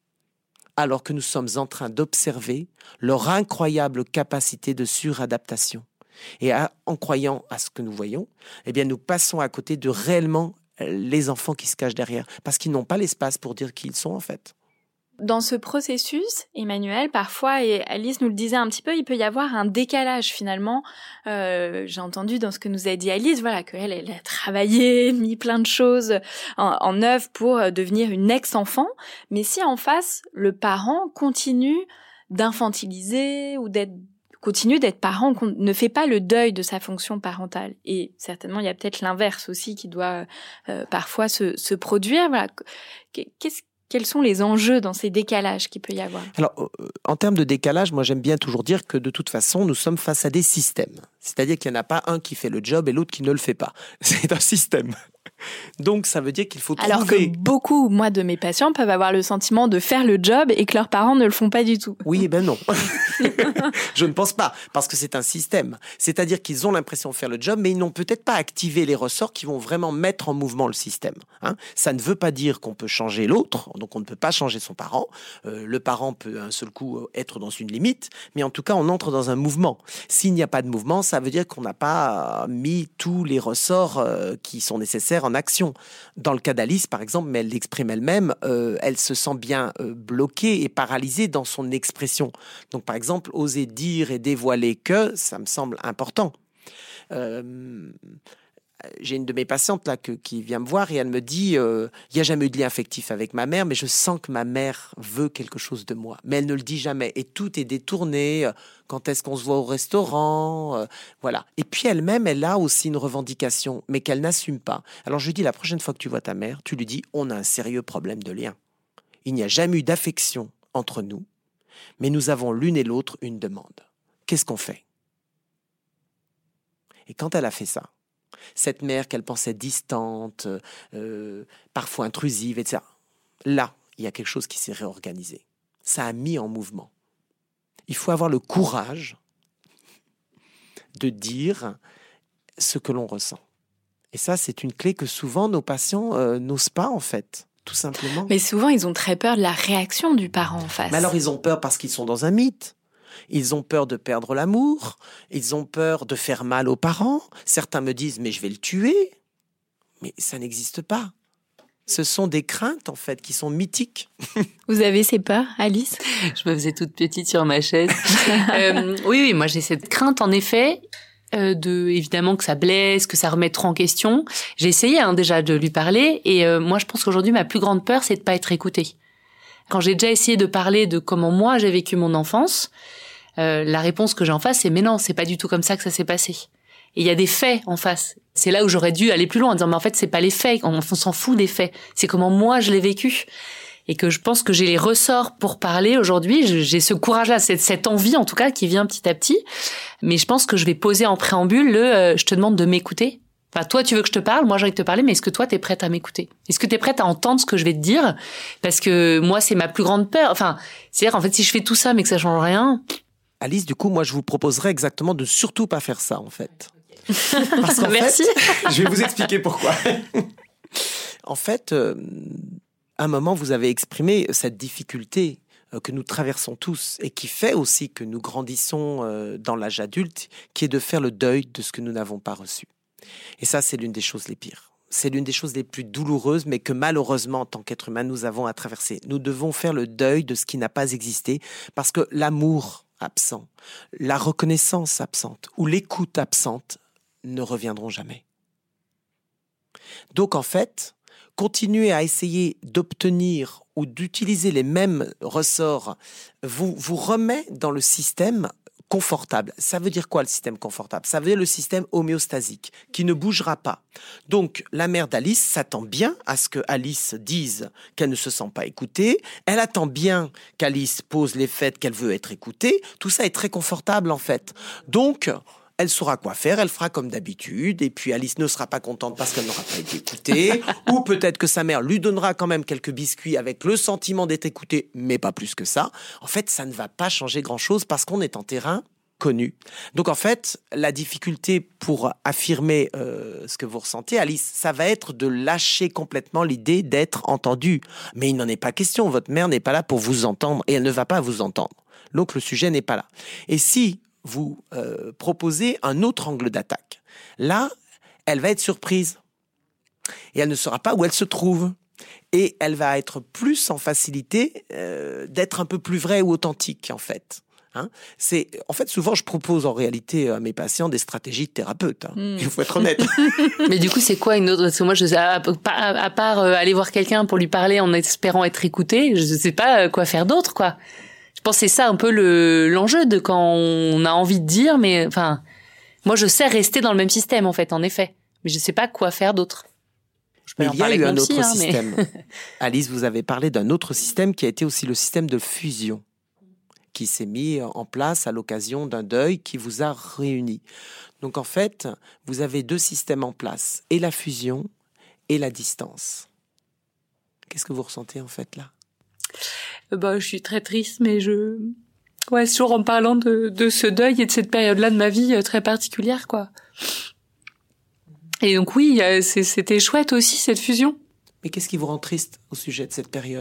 alors que nous sommes en train d'observer leur incroyable capacité de suradaptation. Et à, en croyant à ce que nous voyons, eh bien nous passons à côté de réellement les enfants qui se cachent derrière, parce qu'ils n'ont pas l'espace pour dire qui ils sont en fait. Dans ce processus, Emmanuel, parfois, et Alice nous le disait un petit peu, il peut y avoir un décalage finalement. Euh, j'ai entendu dans ce que nous a dit Alice, voilà, qu'elle elle a travaillé, mis plein de choses en, en œuvre pour devenir une ex-enfant. Mais si en face, le parent continue d'infantiliser ou d'être continue d'être parent, qu'on ne fait pas le deuil de sa fonction parentale. Et certainement, il y a peut-être l'inverse aussi qui doit euh, parfois se, se produire. Voilà. Qu'est-ce Quels sont les enjeux dans ces décalages qu'il peut y avoir ? Alors, euh, en termes de décalage, moi j'aime bien toujours dire que de toute façon, nous sommes face à des systèmes. C'est-à-dire qu'il n'y en a pas un qui fait le job et l'autre qui ne le fait pas. C'est un système. Donc, ça veut dire qu'il faut trouver... Alors que beaucoup, moi, de mes patients peuvent avoir le sentiment de faire le job et que leurs parents ne le font pas du tout. Oui, eh ben non. Je ne pense pas, parce que c'est un système. C'est-à-dire qu'ils ont l'impression de faire le job, mais ils n'ont peut-être pas activé les ressorts qui vont vraiment mettre en mouvement le système. Hein, ça ne veut pas dire qu'on peut changer l'autre, donc on ne peut pas changer son parent. Euh, le parent peut un seul coup être dans une limite, mais en tout cas, on entre dans un mouvement. S'il n'y a pas de mouvement, ça veut dire qu'on n'a pas mis tous les ressorts euh, qui sont nécessaires en action. Dans le cas d'Alice, par exemple, mais elle l'exprime elle-même, euh, elle se sent bien euh, bloquée et paralysée dans son expression. Donc, par exemple, oser dire et dévoiler que, ça me semble important. Euh, j'ai une de mes patientes là que, qui vient me voir et elle me dit euh, il n'y a jamais eu de lien affectif avec ma mère, mais je sens que ma mère veut quelque chose de moi. Mais elle ne le dit jamais et tout est détourné. Quand est-ce qu'on se voit au restaurant euh, Voilà. Et puis elle-même, elle a aussi une revendication, mais qu'elle n'assume pas. Alors je lui dis la prochaine fois que tu vois ta mère, tu lui dis on a un sérieux problème de lien. Il n'y a jamais eu d'affection entre nous, mais nous avons l'une et l'autre une demande. Qu'est-ce qu'on fait ? Et quand elle a fait ça, cette mère qu'elle pensait distante, euh, parfois intrusive, et cetera. Là, il y a quelque chose qui s'est réorganisé. Ça a mis en mouvement. Il faut avoir le courage de dire ce que l'on ressent. Et ça, c'est une clé que souvent nos patients euh, n'osent pas, en fait, tout simplement. Mais souvent, ils ont très peur de la réaction du parent en face. Mais alors, ils ont peur parce qu'ils sont dans un mythe. Ils ont peur de perdre l'amour, ils ont peur de faire mal aux parents. Certains me disent « mais je vais le tuer ». Mais ça n'existe pas. Ce sont des craintes, en fait, qui sont mythiques. Vous avez ces peurs, Alice ? Je me faisais toute petite sur ma chaise. euh, oui, oui, moi j'ai cette crainte, en effet, euh, de évidemment que ça blesse, que ça remette trop en question. J'ai essayé hein, déjà de lui parler et euh, moi je pense qu'aujourd'hui ma plus grande peur c'est de pas être écoutée. Quand j'ai déjà essayé de parler de comment moi j'ai vécu mon enfance, Euh, la réponse que j'ai en face, c'est « mais non, c'est pas du tout comme ça que ça s'est passé ». Et il y a des faits en face. C'est là où j'aurais dû aller plus loin, en disant « mais en fait, c'est pas les faits, on, on s'en fout des faits, c'est comment moi je l'ai vécu ». Et que je pense que j'ai les ressorts pour parler aujourd'hui, j'ai ce courage-là, cette, cette envie en tout cas qui vient petit à petit. Mais je pense que je vais poser en préambule le euh, « je te demande de m'écouter ». Enfin, toi, tu veux que je te parle, moi j'ai envie de te parler, mais est-ce que toi, t'es prête à m'écouter ? Est-ce que t'es prête à entendre ce que je vais te dire ? Parce que moi, c'est ma plus grande peur. Enfin, c'est-à-dire, en fait, si je fais tout ça mais que ça change rien... Alice, du coup, moi, je vous proposerais exactement de surtout pas faire ça, en fait. Parce qu'en Merci. fait, je vais vous expliquer pourquoi. En fait, euh, à un moment, vous avez exprimé cette difficulté euh, que nous traversons tous et qui fait aussi que nous grandissons euh, dans l'âge adulte, qui est de faire le deuil de ce que nous n'avons pas reçu. Et ça, c'est l'une des choses les pires. C'est l'une des choses les plus douloureuses, mais que malheureusement, en tant qu'être humain, nous avons à traverser. Nous devons faire le deuil de ce qui n'a pas existé, parce que l'amour absent, la reconnaissance absente ou l'écoute absente ne reviendront jamais. Donc en fait, continuer à essayer d'obtenir ou d'utiliser les mêmes ressorts vous, vous remet dans le système confortable. Ça veut dire quoi le système confortable ? Ça veut dire le système homéostasique, qui ne bougera pas. Donc, la mère d'Alice s'attend bien à ce que Alice dise qu'elle ne se sent pas écoutée. Elle attend bien qu'Alice pose les faits qu'elle veut être écoutée. Tout ça est très confortable, en fait. Donc, elle saura quoi faire, elle fera comme d'habitude, et puis Alice ne sera pas contente parce qu'elle n'aura pas été écoutée, ou peut-être que sa mère lui donnera quand même quelques biscuits avec le sentiment d'être écoutée, mais pas plus que ça. En fait, ça ne va pas changer grand-chose parce qu'on est en terrain connu. Donc en fait, la difficulté pour affirmer euh, ce que vous ressentez, Alice, ça va être de lâcher complètement l'idée d'être entendue. Mais il n'en est pas question, votre mère n'est pas là pour vous entendre, et elle ne va pas vous entendre. Donc le sujet n'est pas là. Et si vous euh, proposez un autre angle d'attaque, là, elle va être surprise. Et elle ne saura pas où elle se trouve. Et elle va être plus en facilité euh, d'être un peu plus vraie ou authentique, en fait. Hein, c'est, en fait, souvent, je propose en réalité à mes patients des stratégies de thérapeute. Hein. Mm. Il faut être honnête. Mais du coup, c'est quoi une autre ? Parce que moi, je sais, à, à, à part euh, aller voir quelqu'un pour lui parler en espérant être écouté, je ne sais pas quoi faire d'autre, quoi. Je pense que c'est ça un peu le, l'enjeu de quand on a envie de dire, mais enfin, moi, je sais rester dans le même système, en fait, en effet. Mais je ne sais pas quoi faire d'autre. Je Mais il y a eu un autre psy, hein, système. Mais... Alice, vous avez parlé d'un autre système qui a été aussi le système de fusion, qui s'est mis en place à l'occasion d'un deuil qui vous a réunis. Donc en fait, vous avez deux systèmes en place, et la fusion et la distance. Qu'est-ce que vous ressentez en fait là ? Bah, je suis très triste, mais je... Ouais, c'est toujours en parlant de, de ce deuil et de cette période-là de ma vie euh, très particulière, quoi. Et donc oui, euh, c'est, c'était chouette aussi, cette fusion. Mais qu'est-ce qui vous rend triste au sujet de cette période ?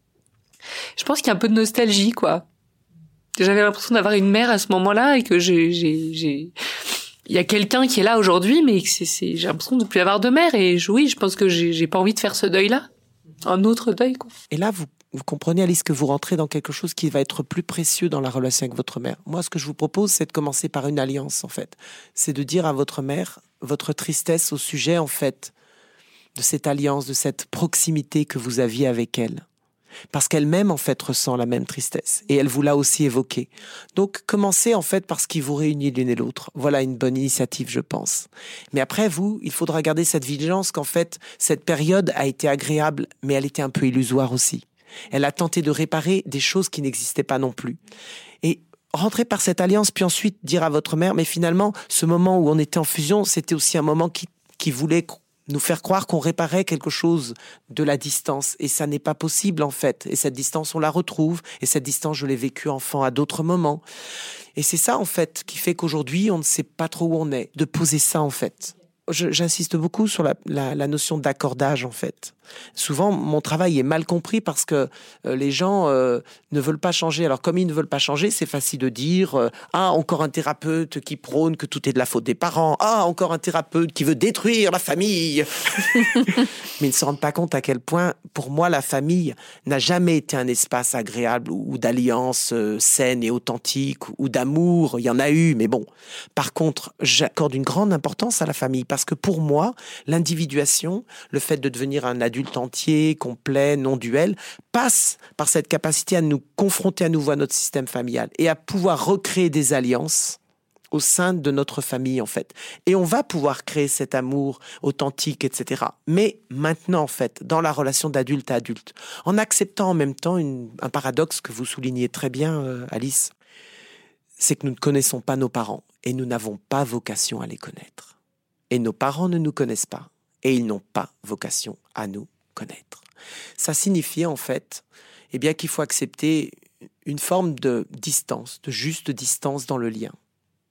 Je pense qu'il y a un peu de nostalgie, quoi. J'avais l'impression d'avoir une mère à ce moment-là et que j'ai... j'ai, j'ai... Il y a quelqu'un qui est là aujourd'hui, mais que c'est, c'est... j'ai l'impression de ne plus avoir de mère. Et je, oui, je pense que j'ai, j'ai pas envie de faire ce deuil-là. Un autre deuil, quoi. Et là, vous, vous comprenez, Alice, que vous rentrez dans quelque chose qui va être plus précieux dans la relation avec votre mère. Moi, ce que je vous propose, c'est de commencer par une alliance, en fait. C'est de dire à votre mère votre tristesse au sujet, en fait, de cette alliance, de cette proximité que vous aviez avec elle. Parce qu'elle-même, en fait, ressent la même tristesse. Et elle vous l'a aussi évoqué. Donc, commencez, en fait, par ce qui vous réunit l'une et l'autre. Voilà une bonne initiative, je pense. Mais après, vous, il faudra garder cette vigilance qu'en fait, cette période a été agréable, mais elle était un peu illusoire aussi. Elle a tenté de réparer des choses qui n'existaient pas non plus. Et rentrez par cette alliance, puis ensuite dire à votre mère, mais finalement, ce moment où on était en fusion, c'était aussi un moment qui, qui voulait nous faire croire qu'on réparait quelque chose de la distance. Et ça n'est pas possible, en fait. Et cette distance, on la retrouve. Et cette distance, je l'ai vécue enfant à d'autres moments. Et c'est ça, en fait, qui fait qu'aujourd'hui, on ne sait pas trop où on est. De poser ça, en fait. Je, j'insiste beaucoup sur la, la, la notion d'accordage, en fait. Souvent, mon travail est mal compris parce que euh, les gens euh, ne veulent pas changer. Alors, comme ils ne veulent pas changer, c'est facile de dire euh, « Ah, encore un thérapeute qui prône que tout est de la faute des parents. Ah, encore un thérapeute qui veut détruire la famille. » Mais ils ne se rendent pas compte à quel point, pour moi, la famille n'a jamais été un espace agréable ou, ou d'alliance euh, saine et authentique ou, ou d'amour. Il y en a eu, mais bon. Par contre, j'accorde une grande importance à la famille parce que pour moi, l'individuation, le fait de devenir un adulte entier, complet, non duel, passe par cette capacité à nous confronter à nouveau à notre système familial et à pouvoir recréer des alliances au sein de notre famille, en fait. Et on va pouvoir créer cet amour authentique, et cetera. Mais maintenant, en fait, dans la relation d'adulte à adulte, en acceptant en même temps une, un paradoxe que vous soulignez très bien, euh, Alice, c'est que nous ne connaissons pas nos parents et nous n'avons pas vocation à les connaître. Et nos parents ne nous connaissent pas. Et ils n'ont pas vocation à nous connaître. Ça signifie en fait eh bien, qu'il faut accepter une forme de distance, de juste distance dans le lien. Voyez ?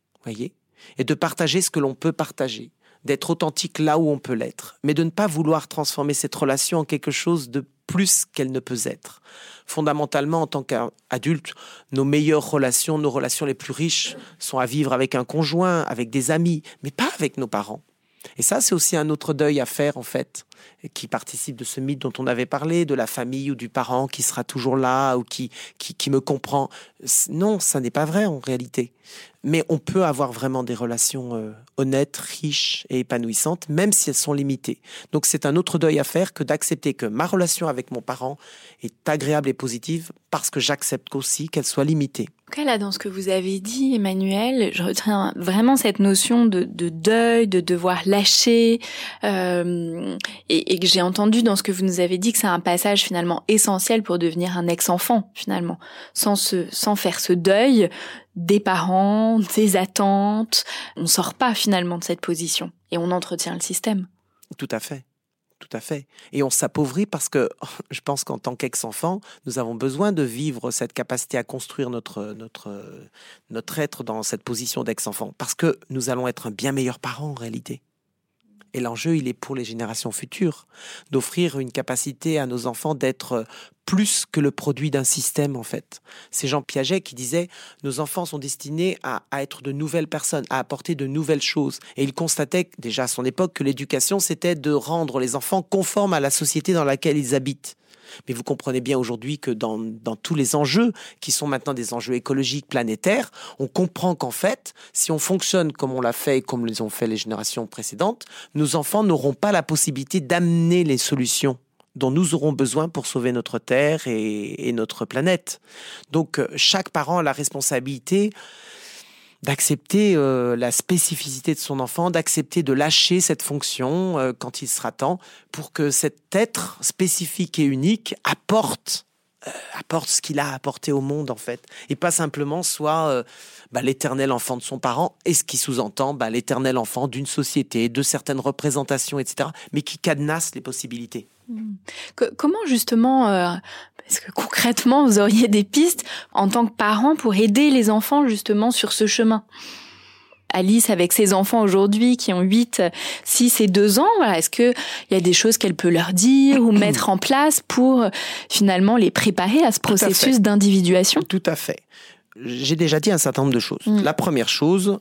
Et de partager ce que l'on peut partager, d'être authentique là où on peut l'être, mais de ne pas vouloir transformer cette relation en quelque chose de plus qu'elle ne peut être. Fondamentalement, en tant qu'adulte, nos meilleures relations, nos relations les plus riches sont à vivre avec un conjoint, avec des amis, mais pas avec nos parents. Et ça, c'est aussi un autre deuil à faire, en fait, qui participe de ce mythe dont on avait parlé, de la famille ou du parent qui sera toujours là ou qui, qui, qui me comprend. Non, ça n'est pas vrai en réalité. Mais on peut avoir vraiment des relations euh, honnêtes, riches et épanouissantes, même si elles sont limitées. Donc c'est un autre deuil à faire que d'accepter que ma relation avec mon parent est agréable et positive parce que j'accepte aussi qu'elle soit limitée. En tout cas, là, dans ce que vous avez dit, Emmanuel, je retiens vraiment cette notion de, de deuil, de devoir lâcher, euh, et, et que j'ai entendu dans ce que vous nous avez dit que c'est un passage finalement essentiel pour devenir un ex-enfant, finalement, sans se, sans faire ce deuil des parents, des attentes. On sort pas finalement de cette position et on entretient le système. Tout à fait. Tout à fait. Et on s'appauvrit parce que je pense qu'en tant qu'ex-enfant, nous avons besoin de vivre cette capacité à construire notre, notre, notre être dans cette position d'ex-enfant. Parce que nous allons être un bien meilleur parent en réalité. Et l'enjeu, il est pour les générations futures, d'offrir une capacité à nos enfants d'être plus que le produit d'un système, en fait. C'est Jean Piaget qui disait « Nos enfants sont destinés à, à être de nouvelles personnes, à apporter de nouvelles choses. » Et il constatait déjà à son époque que l'éducation, c'était de rendre les enfants conformes à la société dans laquelle ils habitent. Mais vous comprenez bien aujourd'hui que dans, dans tous les enjeux, qui sont maintenant des enjeux écologiques, planétaires, on comprend qu'en fait, si on fonctionne comme on l'a fait et comme les ont fait les générations précédentes, nos enfants n'auront pas la possibilité d'amener les solutions dont nous aurons besoin pour sauver notre Terre et, et notre planète. Donc, chaque parent a la responsabilité d'accepter euh, la spécificité de son enfant, d'accepter de lâcher cette fonction euh, quand il sera temps, pour que cet être spécifique et unique apporte, euh, apporte ce qu'il a apporté au monde, en fait. Et pas simplement soit euh, bah, l'éternel enfant de son parent, et ce qui sous-entend bah, l'éternel enfant d'une société, de certaines représentations, et cetera, mais qui cadenasse les possibilités. Que, comment justement, euh, parce que concrètement, vous auriez des pistes en tant que parent pour aider les enfants justement sur ce chemin? Alice, avec ses enfants aujourd'hui qui ont huit, six et deux ans, voilà, est-ce qu'il y a des choses qu'elle peut leur dire ou mettre en place pour finalement les préparer à ce processus d'individuation? Tout à fait. J'ai déjà dit un certain nombre de choses. Mmh. La première chose,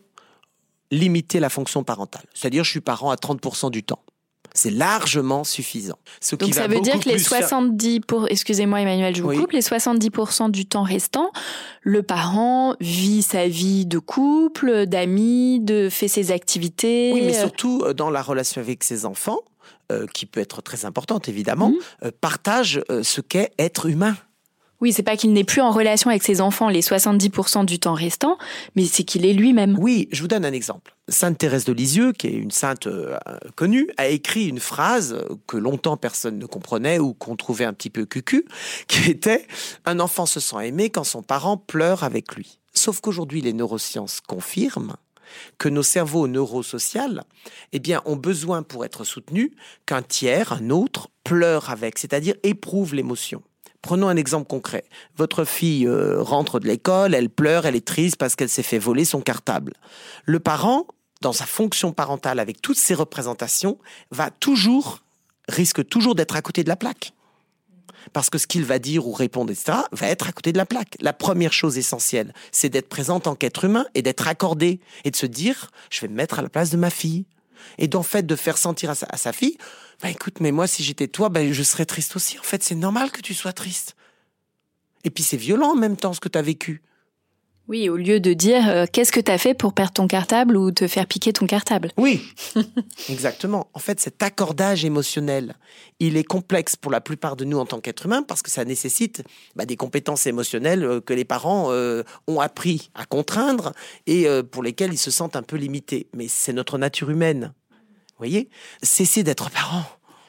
limiter la fonction parentale. C'est-à-dire, je suis parent à trente pour cent du temps. C'est largement suffisant. Ce Donc qui ça va veut dire que les plus faire- soixante-dix pour excusez-moi Emmanuel, je vous Oui. coupe, les soixante-dix pour cent du temps restant, le parent vit sa vie de couple, d'amis, de fait ses activités. Oui, mais surtout euh, dans la relation avec ses enfants, euh, qui peut être très importante évidemment, Mmh. euh, partage euh, ce qu'est être humain. Oui, c'est pas qu'il n'est plus en relation avec ses enfants les soixante-dix pour cent du temps restant, mais c'est qu'il est lui-même. Oui, je vous donne un exemple. Sainte Thérèse de Lisieux, qui est une sainte euh, connue, a écrit une phrase que longtemps personne ne comprenait ou qu'on trouvait un petit peu cucu, qui était « Un enfant se sent aimé quand son parent pleure avec lui ». Sauf qu'aujourd'hui, les neurosciences confirment que nos cerveaux neurosociaux eh bien, ont besoin, pour être soutenus, qu'un tiers, un autre, pleure avec, c'est-à-dire éprouve l'émotion. Prenons un exemple concret. Votre fille euh, rentre de l'école, elle pleure, elle est triste parce qu'elle s'est fait voler son cartable. Le parent, dans sa fonction parentale, avec toutes ses représentations, va toujours, risque toujours d'être à côté de la plaque. Parce que ce qu'il va dire ou répondre, et cetera, va être à côté de la plaque. La première chose essentielle, c'est d'être présent en tant qu'être humain et d'être accordé. Et de se dire, je vais me mettre à la place de ma fille. Et d'en fait, de faire sentir à sa, à sa fille, bah écoute, mais moi, si j'étais toi, bah, je serais triste aussi. En fait, c'est normal que tu sois triste. Et puis, c'est violent en même temps, ce que tu as vécu. Oui, au lieu de dire euh, qu'est-ce que t'as fait pour perdre ton cartable ou te faire piquer ton cartable. Oui, exactement. En fait, cet accordage émotionnel, il est complexe pour la plupart de nous en tant qu'être humain parce que ça nécessite bah, des compétences émotionnelles euh, que les parents euh, ont appris à contraindre et euh, pour lesquelles ils se sentent un peu limités. Mais c'est notre nature humaine. Vous voyez ? Cessez d'être parent.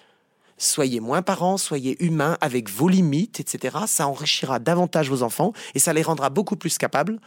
Soyez moins parents, soyez humains avec vos limites, et cetera. Ça enrichira davantage vos enfants et ça les rendra beaucoup plus capables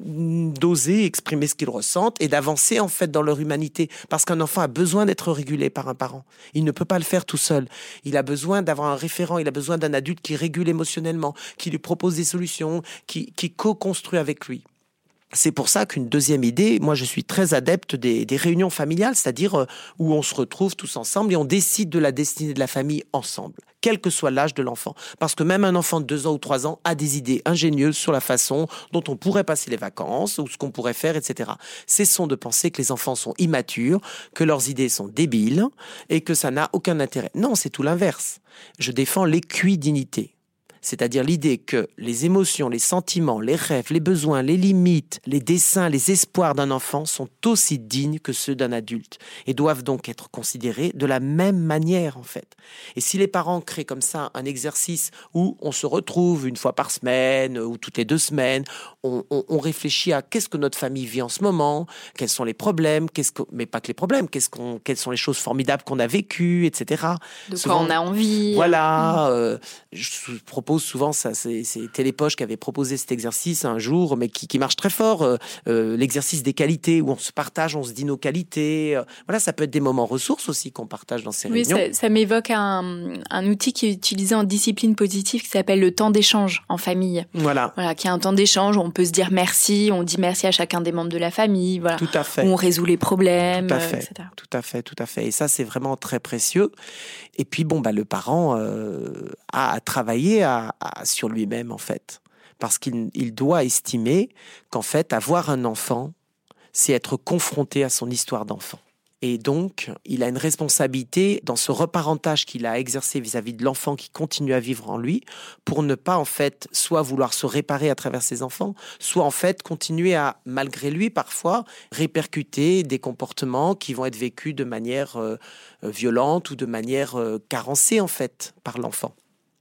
d'oser exprimer ce qu'ils ressentent et d'avancer en fait dans leur humanité. Parce qu'un enfant a besoin d'être régulé par un parent. Il ne peut pas le faire tout seul. Il a besoin d'avoir un référent, il a besoin d'un adulte qui régule émotionnellement, qui lui propose des solutions, qui, qui co-construit avec lui. C'est pour ça qu'une deuxième idée, moi je suis très adepte des, des réunions familiales, c'est-à-dire euh, où on se retrouve tous ensemble et on décide de la destinée de la famille ensemble, quel que soit l'âge de l'enfant. Parce que même un enfant de deux ans ou trois ans a des idées ingénieuses sur la façon dont on pourrait passer les vacances ou ce qu'on pourrait faire, et cetera. Cessons de penser que les enfants sont immatures, que leurs idées sont débiles et que ça n'a aucun intérêt. Non, c'est tout l'inverse. Je défends l'équidignité. C'est-à-dire l'idée que les émotions, les sentiments, les rêves, les besoins, les limites, les desseins, les espoirs d'un enfant sont aussi dignes que ceux d'un adulte et doivent donc être considérés de la même manière en fait. Et si les parents créent comme ça un exercice où on se retrouve une fois par semaine ou toutes les deux semaines, on, on, on réfléchit à qu'est-ce que notre famille vit en ce moment, quels sont les problèmes, qu'est-ce que, mais pas que les problèmes, qu'est-ce qu'on, quelles sont les choses formidables qu'on a vécues, et cetera. De Souvent, quoi on a envie. Voilà, euh, je propose souvent, ça, c'est, c'est Télépoche qui avait proposé cet exercice un jour, mais qui, qui marche très fort, euh, euh, l'exercice des qualités, où on se partage, on se dit nos qualités. Euh, voilà, ça peut être des moments ressources aussi qu'on partage dans ces Oui, réunions. ça, ça m'évoque un, un outil qui est utilisé en discipline positive qui s'appelle le temps d'échange en famille. Voilà. Voilà, qui est un temps d'échange où on peut se dire merci, on dit merci à chacun des membres de la famille, voilà. Tout à fait. Où on résout les problèmes, Tout à fait. et cetera. Tout à fait, tout à fait. Et ça, c'est vraiment très précieux. Et puis, bon, bah, le parent euh, a à travailler à, à, sur lui-même, en fait. Parce qu'il il doit estimer qu'en fait, avoir un enfant, c'est être confronté à son histoire d'enfant. Et donc, il a une responsabilité dans ce reparentage qu'il a exercé vis-à-vis de l'enfant qui continue à vivre en lui, pour ne pas, en fait, soit vouloir se réparer à travers ses enfants, soit, en fait, continuer à, malgré lui, parfois, répercuter des comportements qui vont être vécus de manière euh, violente ou de manière euh, carencée, en fait, par l'enfant.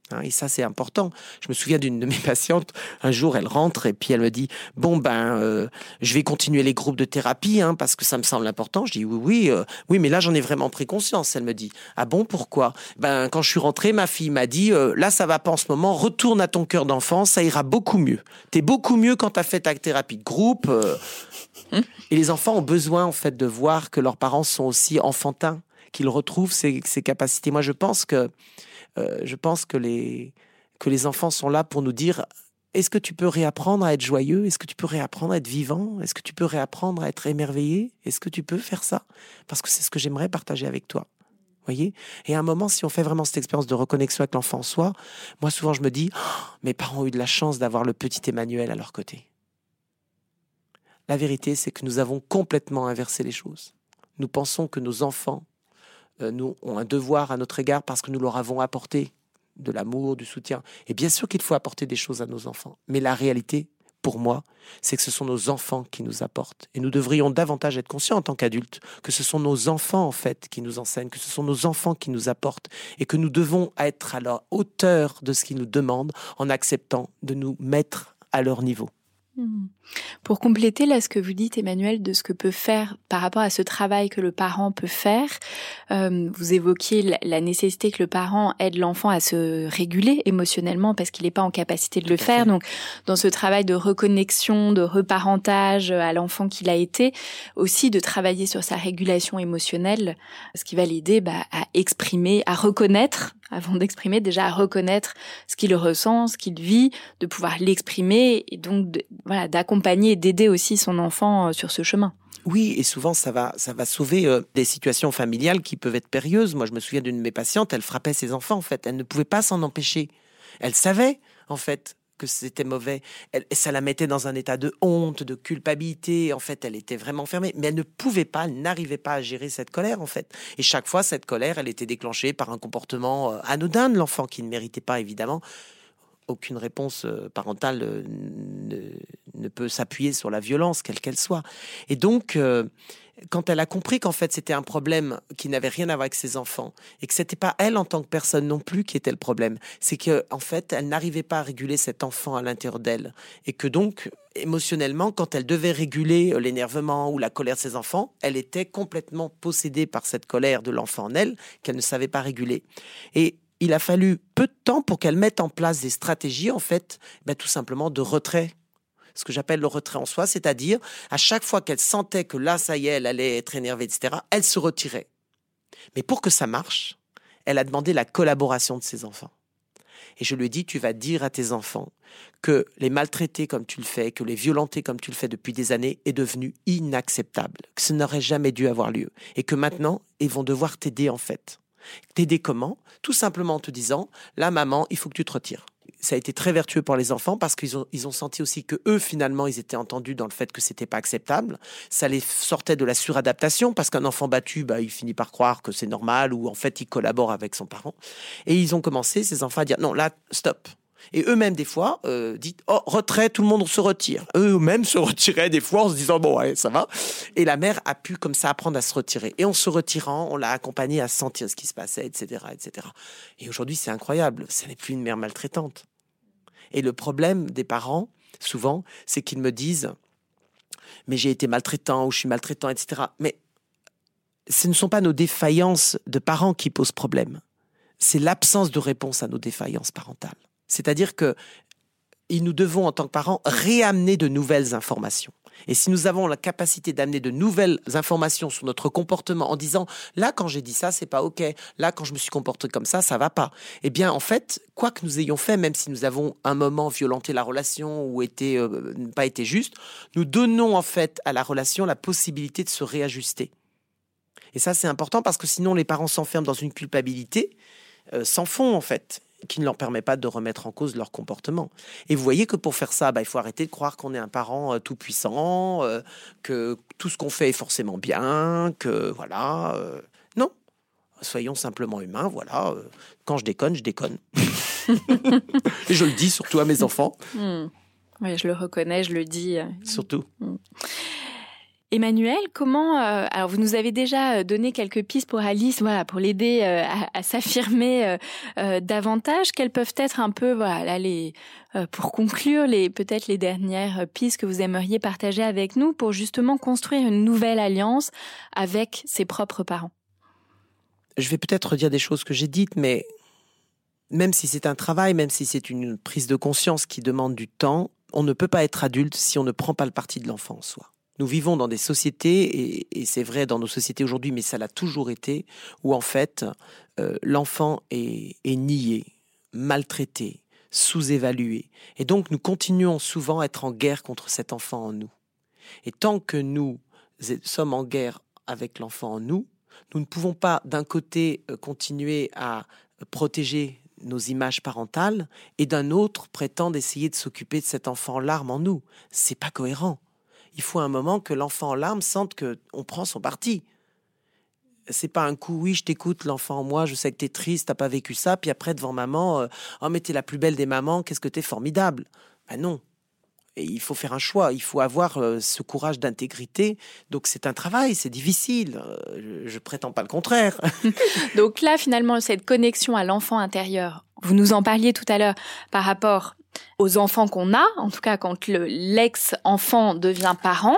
Hein, et ça, c'est important. Je me souviens d'une de mes patientes, un jour, elle rentre et puis elle me dit « Bon, ben, euh, je vais continuer les groupes de thérapie hein, parce que ça me semble important. » Je dis « Oui, oui, euh, oui, mais là, j'en ai vraiment pris conscience. » Elle me dit « Ah bon, pourquoi ?» Ben, quand je suis rentrée, ma fille m'a dit euh, « Là, ça va pas en ce moment. Retourne à ton cœur d'enfant, ça ira beaucoup mieux. T'es beaucoup mieux quand t'as fait ta thérapie de groupe. Euh. » Et les enfants ont besoin, en fait, de voir que leurs parents sont aussi enfantins, qu'ils retrouvent ces, ces capacités. Moi, je pense que Euh, je pense que les, que les enfants sont là pour nous dire « Est-ce que tu peux réapprendre à être joyeux ? Est-ce que tu peux réapprendre à être vivant ? Est-ce que tu peux réapprendre à être émerveillé ? Est-ce que tu peux faire ça ? Parce que c'est ce que j'aimerais partager avec toi. » Voyez ? Et à un moment, si on fait vraiment cette expérience de reconnexion avec l'enfant en soi, moi, souvent, je me dis oh, « Mes parents ont eu de la chance d'avoir le petit Emmanuel à leur côté. » La vérité, c'est que nous avons complètement inversé les choses. Nous pensons que nos enfants Euh, nous ont un devoir à notre égard parce que nous leur avons apporté de l'amour, du soutien. Et bien sûr qu'il faut apporter des choses à nos enfants. Mais la réalité, pour moi, c'est que ce sont nos enfants qui nous apportent. Et nous devrions davantage être conscients en tant qu'adultes que ce sont nos enfants, en fait, qui nous enseignent, que ce sont nos enfants qui nous apportent et que nous devons être à la hauteur de ce qu'ils nous demandent en acceptant de nous mettre à leur niveau. Mmh. Pour compléter là ce que vous dites Emmanuel de ce que peut faire par rapport à ce travail que le parent peut faire, euh, vous évoquiez la, la nécessité que le parent aide l'enfant à se réguler émotionnellement parce qu'il n'est pas en capacité de le faire. Donc dans ce travail de reconnexion, de reparentage à l'enfant qu'il a été, aussi de travailler sur sa régulation émotionnelle, ce qui va l'aider bah, à exprimer, à reconnaître, avant d'exprimer déjà à reconnaître ce qu'il ressent, ce qu'il vit, de pouvoir l'exprimer et donc de, voilà, d'accompagner et d'aider aussi son enfant sur ce chemin. Oui, et souvent ça va, ça va sauver euh, des situations familiales qui peuvent être périlleuses. Moi, je me souviens d'une de mes patientes, elle frappait ses enfants en fait, elle ne pouvait pas s'en empêcher. Elle savait en fait que c'était mauvais. Elle, ça la mettait dans un état de honte, de culpabilité. En fait, elle était vraiment fermée, mais elle ne pouvait pas, elle n'arrivait pas à gérer cette colère en fait. Et chaque fois, cette colère, elle était déclenchée par un comportement euh, anodin de l'enfant qui ne méritait pas évidemment. Aucune réponse parentale ne, ne peut s'appuyer sur la violence, quelle qu'elle soit. Et donc, euh, quand elle a compris qu'en fait, c'était un problème qui n'avait rien à voir avec ses enfants, et que c'était pas elle en tant que personne non plus qui était le problème, c'est que en fait, elle n'arrivait pas à réguler cet enfant à l'intérieur d'elle. Et que donc, émotionnellement, quand elle devait réguler l'énervement ou la colère de ses enfants, elle était complètement possédée par cette colère de l'enfant en elle, qu'elle ne savait pas réguler. Et il a fallu peu de temps pour qu'elle mette en place des stratégies, en fait, ben, tout simplement de retrait. Ce que j'appelle le retrait en soi, c'est-à-dire, à chaque fois qu'elle sentait que là, ça y est, elle allait être énervée, et cetera, elle se retirait. Mais pour que ça marche, elle a demandé la collaboration de ses enfants. Et je lui ai dit, tu vas dire à tes enfants que les maltraiter comme tu le fais, que les violenter comme tu le fais depuis des années est devenu inacceptable, que ce n'aurait jamais dû avoir lieu. Et que maintenant, ils vont devoir t'aider, en fait. T'aider comment ? Tout simplement en te disant, là maman, il faut que tu te retires. Ça a été très vertueux pour les enfants parce qu'ils ont, ils ont senti aussi que eux finalement ils étaient entendus dans le fait que c'était pas acceptable. Ça les sortait de la suradaptation parce qu'un enfant battu, bah, il finit par croire que c'est normal ou en fait il collabore avec son parent. Et ils ont commencé, ces enfants, à dire non, là, stop. Et eux-mêmes, des fois, euh, disent « Oh, retrait, tout le monde se retire ». Eux-mêmes se retiraient des fois en se disant « Bon, ouais, ça va ». Et la mère a pu comme ça apprendre à se retirer. Et en se retirant, on l'a accompagnée à sentir ce qui se passait, et cetera, et cetera. Et aujourd'hui, c'est incroyable. Ce n'est plus une mère maltraitante. Et le problème des parents, souvent, c'est qu'ils me disent « Mais j'ai été maltraitant ou je suis maltraitant, et cetera » Mais ce ne sont pas nos défaillances de parents qui posent problème. C'est l'absence de réponse à nos défaillances parentales. C'est-à-dire que nous devons, en tant que parents, réamener de nouvelles informations. Et si nous avons la capacité d'amener de nouvelles informations sur notre comportement en disant « là, quand j'ai dit ça, c'est pas OK. Là, quand je me suis comporté comme ça, ça va pas. » Eh bien, en fait, quoi que nous ayons fait, même si nous avons un moment violenté la relation ou été, euh, pas été juste, nous donnons en fait à la relation la possibilité de se réajuster. Et ça, c'est important parce que sinon, les parents s'enferment dans une culpabilité, euh, s'en font en fait, qui ne leur permet pas de remettre en cause leur comportement. Et vous voyez que pour faire ça, bah, il faut arrêter de croire qu'on est un parent euh, tout puissant, euh, que tout ce qu'on fait est forcément bien, que voilà. Euh, non, soyons simplement humains. Voilà. Euh, quand je déconne, je déconne. Et je le dis surtout à mes enfants. Mmh. Oui, je le reconnais, je le dis. Surtout. Mmh. Emmanuel, comment euh, alors vous nous avez déjà donné quelques pistes pour Alice, voilà, pour l'aider euh, à, à s'affirmer euh, euh, davantage. Quelles peuvent être un peu, voilà, là, les euh, pour conclure, les peut-être les dernières pistes que vous aimeriez partager avec nous pour justement construire une nouvelle alliance avec ses propres parents. Je vais peut-être redire des choses que j'ai dites, mais même si c'est un travail, même si c'est une prise de conscience qui demande du temps, on ne peut pas être adulte si on ne prend pas le parti de l'enfant en soi. Nous vivons dans des sociétés, et, et c'est vrai dans nos sociétés aujourd'hui, mais ça l'a toujours été, où en fait, euh, l'enfant est, est nié, maltraité, sous-évalué. Et donc, nous continuons souvent à être en guerre contre cet enfant en nous. Et tant que nous sommes en guerre avec l'enfant en nous, nous ne pouvons pas, d'un côté, euh, continuer à protéger nos images parentales, et d'un autre, prétendre essayer de s'occuper de cet enfant en larmes en nous. C'est pas cohérent. Il faut un moment que l'enfant en larmes sente qu'on prend son parti. C'est pas un coup, oui, je t'écoute, l'enfant en moi, je sais que t'es triste, t'as pas vécu ça, puis après, devant maman, euh, oh, mais t'es la plus belle des mamans, qu'est-ce que t'es formidable. Ben non. Et il faut faire un choix, il faut avoir euh, ce courage d'intégrité. Donc c'est un travail, c'est difficile. Euh, je, je prétends pas le contraire. Donc là, finalement, cette connexion à l'enfant intérieur, vous nous en parliez tout à l'heure par rapport aux enfants qu'on a, en tout cas quand le, l'ex-enfant devient parent.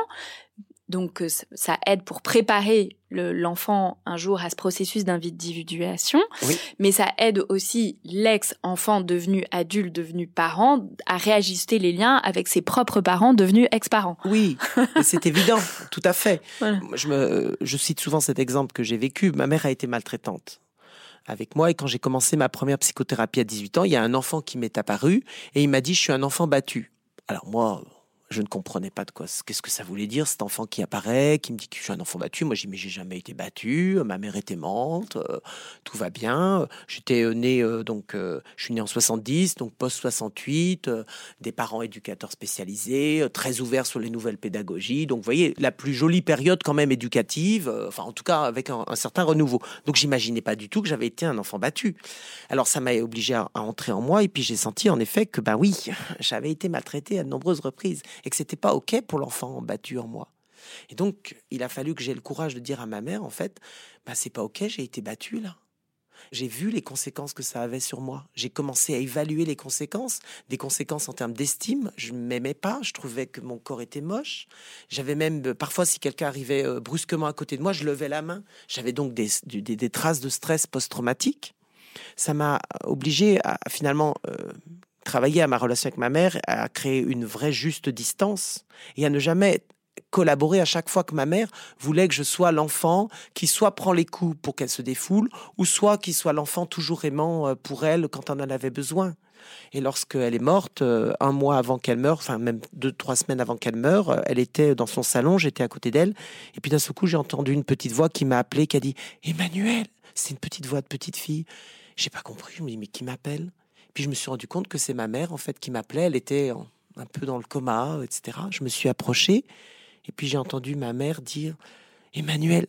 Donc ça aide pour préparer le, l'enfant un jour à ce processus d'individuation, oui. Mais ça aide aussi l'ex-enfant devenu adulte, devenu parent, à réajuster les liens avec ses propres parents devenus ex-parents. Oui, c'est évident, tout à fait. Voilà. Je, me, je cite souvent cet exemple que j'ai vécu. Ma mère a été maltraitante avec moi, et quand j'ai commencé ma première psychothérapie à dix-huit ans, il y a un enfant qui m'est apparu et il m'a dit « je suis un enfant battu ». Alors moi, je ne comprenais pas de quoi, qu'est-ce que ça voulait dire, cet enfant qui apparaît, qui me dit que je suis un enfant battu. Moi, j'ai dit, mais j'ai jamais été battu, ma mère est aimante, euh, tout va bien. J'étais né, euh, donc, euh, je suis né en soixante-dix, donc post-soixante-huit, euh, des parents éducateurs spécialisés, euh, très ouverts sur les nouvelles pédagogies. Donc, vous voyez, la plus jolie période quand même éducative, euh, enfin, en tout cas, avec un, un certain renouveau. Donc, j'imaginais pas du tout que j'avais été un enfant battu. Alors, ça m'a obligé à, à entrer en moi, et puis j'ai senti, en effet, que, ben oui, j'avais été maltraité à de nombreuses reprises. Et que c'était pas OK pour l'enfant battu en moi. Et donc, il a fallu que j'aie le courage de dire à ma mère, en fait, bah, c'est pas OK, j'ai été battu là. J'ai vu les conséquences que ça avait sur moi. J'ai commencé à évaluer les conséquences, des conséquences en termes d'estime. Je ne m'aimais pas, je trouvais que mon corps était moche. J'avais même, parfois, si quelqu'un arrivait euh, brusquement à côté de moi, je levais la main. J'avais donc des, des, des traces de stress post-traumatique. Ça m'a obligé à, finalement... Euh, travailler à ma relation avec ma mère, à créer une vraie juste distance et à ne jamais collaborer à chaque fois que ma mère voulait que je sois l'enfant qui soit prend les coups pour qu'elle se défoule ou soit qui soit l'enfant toujours aimant pour elle quand on en avait besoin. Et lorsqu'elle est morte, un mois avant qu'elle meure, enfin même deux, trois semaines avant qu'elle meure, elle était dans son salon, j'étais à côté d'elle et puis d'un seul coup j'ai entendu une petite voix qui m'a appelé, qui a dit « Emmanuel !» C'est une petite voix de petite fille. J'ai pas compris, je me dis « Mais qui m'appelle ?» Puis je me suis rendu compte que c'est ma mère en fait qui m'appelait. Elle était en, un peu dans le coma, et cetera. Je me suis approché et puis j'ai entendu ma mère dire « Emmanuel,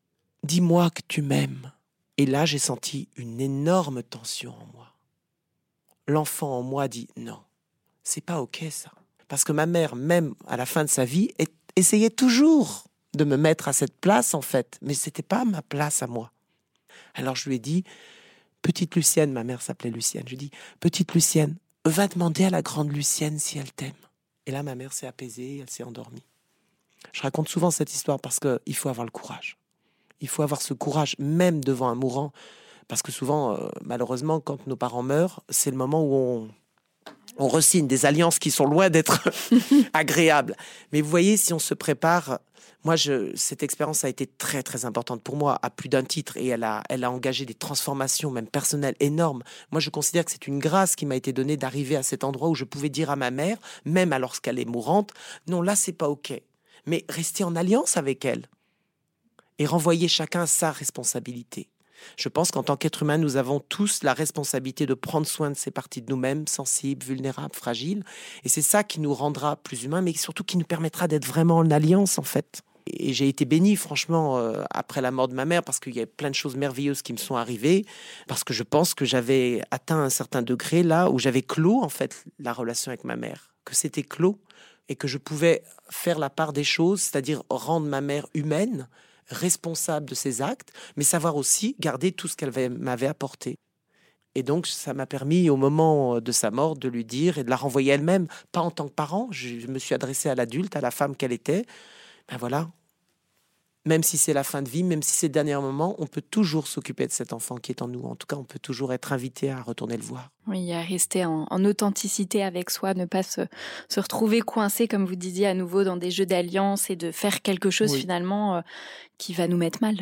dis-moi que tu m'aimes. » Et là, j'ai senti une énorme tension en moi. L'enfant en moi dit « Non, c'est pas OK ça. » Parce que ma mère, même à la fin de sa vie, est, essayait toujours de me mettre à cette place en fait. Mais c'était pas ma place à moi. Alors je lui ai dit... Petite Lucienne, ma mère s'appelait Lucienne. Je dis, petite Lucienne, va demander à la grande Lucienne si elle t'aime. Et là, ma mère s'est apaisée, elle s'est endormie. Je raconte souvent cette histoire parce qu'il faut avoir le courage. Il faut avoir ce courage, même devant un mourant. Parce que souvent, euh, malheureusement, quand nos parents meurent, c'est le moment où on, on re-signe des alliances qui sont loin d'être agréables. Mais vous voyez, si on se prépare... Moi, je, cette expérience a été très, très importante pour moi, à plus d'un titre, et elle a, elle a engagé des transformations, même personnelles, énormes. Moi, je considère que c'est une grâce qui m'a été donnée d'arriver à cet endroit où je pouvais dire à ma mère, même alors qu'elle est mourante, non, là, c'est pas OK. Mais rester en alliance avec elle et renvoyer chacun sa responsabilité. Je pense qu'en tant qu'être humain, nous avons tous la responsabilité de prendre soin de ces parties de nous-mêmes, sensibles, vulnérables, fragiles. Et c'est ça qui nous rendra plus humains, mais surtout qui nous permettra d'être vraiment en alliance, en fait. Et j'ai été béni, franchement, euh, après la mort de ma mère, parce qu'il y a plein de choses merveilleuses qui me sont arrivées, parce que je pense que j'avais atteint un certain degré là où j'avais clos, en fait, la relation avec ma mère, que c'était clos. et que je pouvais faire la part des choses, c'est-à-dire rendre ma mère humaine, responsable de ses actes, mais savoir aussi garder tout ce qu'elle avait- m'avait apporté. Et donc, ça m'a permis, au moment de sa mort, de lui dire et de la renvoyer elle-même, pas en tant que parent. Je me suis adressé à l'adulte, à la femme qu'elle était. Ben voilà. Même si c'est la fin de vie, même si c'est le dernier moment, on peut toujours s'occuper de cet enfant qui est en nous. En tout cas, on peut toujours être invité à retourner le voir. Oui, à rester en, en authenticité avec soi, ne pas se, se retrouver coincé, comme vous disiez, à nouveau dans des jeux d'alliance et de faire quelque chose Oui. finalement euh, qui va nous mettre mal.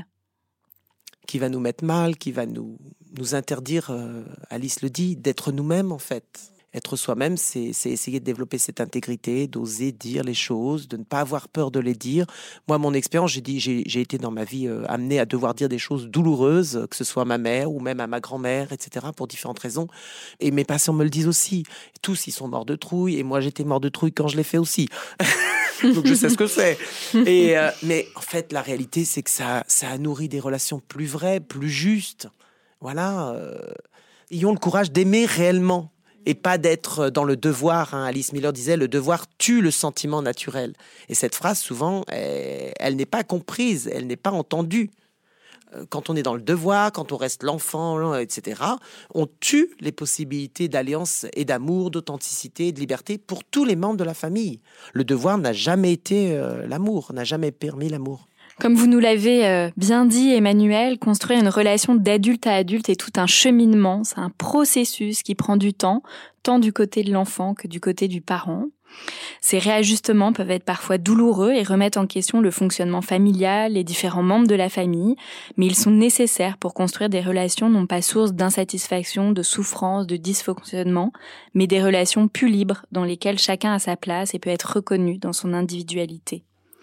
Qui va nous mettre mal, qui va nous, nous interdire, euh, Alice le dit, d'être nous-mêmes en fait. Être soi-même, c'est, c'est essayer de développer cette intégrité, d'oser dire les choses, de ne pas avoir peur de les dire. Moi, mon expérience, j'ai, dit, j'ai, j'ai été dans ma vie euh, amenée à devoir dire des choses douloureuses, que ce soit à ma mère ou même à ma grand-mère, et cetera, pour différentes raisons. Et mes patients me le disent aussi. Tous, ils sont morts de trouille, et moi, j'étais mort de trouille quand je l'ai fait aussi. Donc je sais ce que c'est. Et euh, mais en fait, la réalité, c'est que ça, ça a nourri des relations plus vraies, plus justes. Voilà. Euh, ayons le courage d'aimer réellement et pas d'être dans le devoir. Hein. Alice Miller disait, le devoir tue le sentiment naturel. Et cette phrase, souvent, elle, elle n'est pas comprise, elle n'est pas entendue. Quand on est dans le devoir, quand on reste l'enfant, et cetera, on tue les possibilités d'alliance et d'amour, d'authenticité, de liberté pour tous les membres de la famille. Le devoir n'a jamais été euh, l'amour, n'a jamais permis l'amour. Comme vous nous l'avez euh, bien dit, Emmanuel, construire une relation d'adulte à adulte est tout un cheminement, c'est un processus qui prend du temps, tant du côté de l'enfant que du côté du parent. Ces réajustements peuvent être parfois douloureux et remettre en question le fonctionnement familial, les différents membres de la famille, mais ils sont nécessaires pour construire des relations non pas source d'insatisfaction, de souffrance, de dysfonctionnement, mais des relations plus libres dans lesquelles chacun a sa place et peut être reconnu dans son individualité.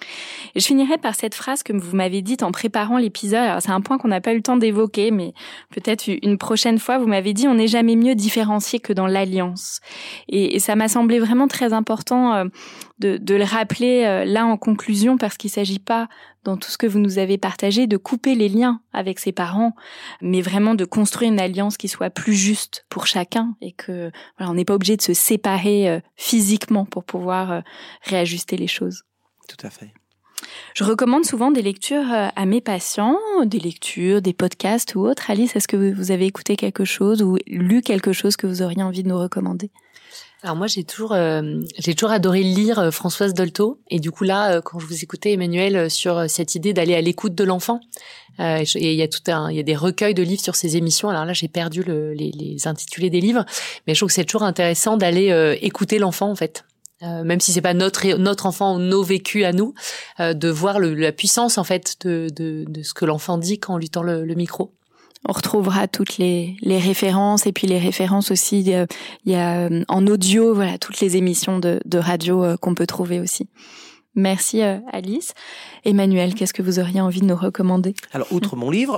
Et je finirai par cette phrase que vous m'avez dite en préparant l'épisode. Alors, c'est un point qu'on n'a pas eu le temps d'évoquer, mais peut-être une prochaine fois. Vous m'avez dit, on n'est jamais mieux différencié que dans l'alliance. Et, et ça m'a semblé vraiment très important euh, de, de le rappeler euh, là en conclusion, parce qu'il ne s'agit pas, dans tout ce que vous nous avez partagé, de couper les liens avec ses parents, mais vraiment de construire une alliance qui soit plus juste pour chacun et que voilà, on n'est pas obligé de se séparer euh, physiquement pour pouvoir euh, réajuster les choses. Tout à fait. Je recommande souvent des lectures à mes patients, des lectures, des podcasts ou autres. Alice, est-ce que vous avez écouté quelque chose ou lu quelque chose que vous auriez envie de nous recommander ? Alors moi, j'ai toujours, euh, j'ai toujours adoré lire euh, Françoise Dolto. Et du coup là, euh, quand je vous écoutais, Emmanuel, euh, sur euh, cette idée d'aller à l'écoute de l'enfant, euh, et il y a tout un, il y a des recueils de livres sur ces émissions. Alors là, j'ai perdu le, les, les intitulés des livres, mais je trouve que c'est toujours intéressant d'aller euh, écouter l'enfant en fait. Euh, même si c'est pas notre notre enfant ou nos vécus à nous, euh, de voir le, la puissance en fait de, de de ce que l'enfant dit quand on lui tend le, le micro. On retrouvera toutes les les références et puis les références aussi. Il y a, il y a en audio, voilà, toutes les émissions de de radio euh, qu'on peut trouver aussi. Merci euh, Alice. Emmanuel, qu'est-ce que vous auriez envie de nous recommander ? Alors, outre mon livre...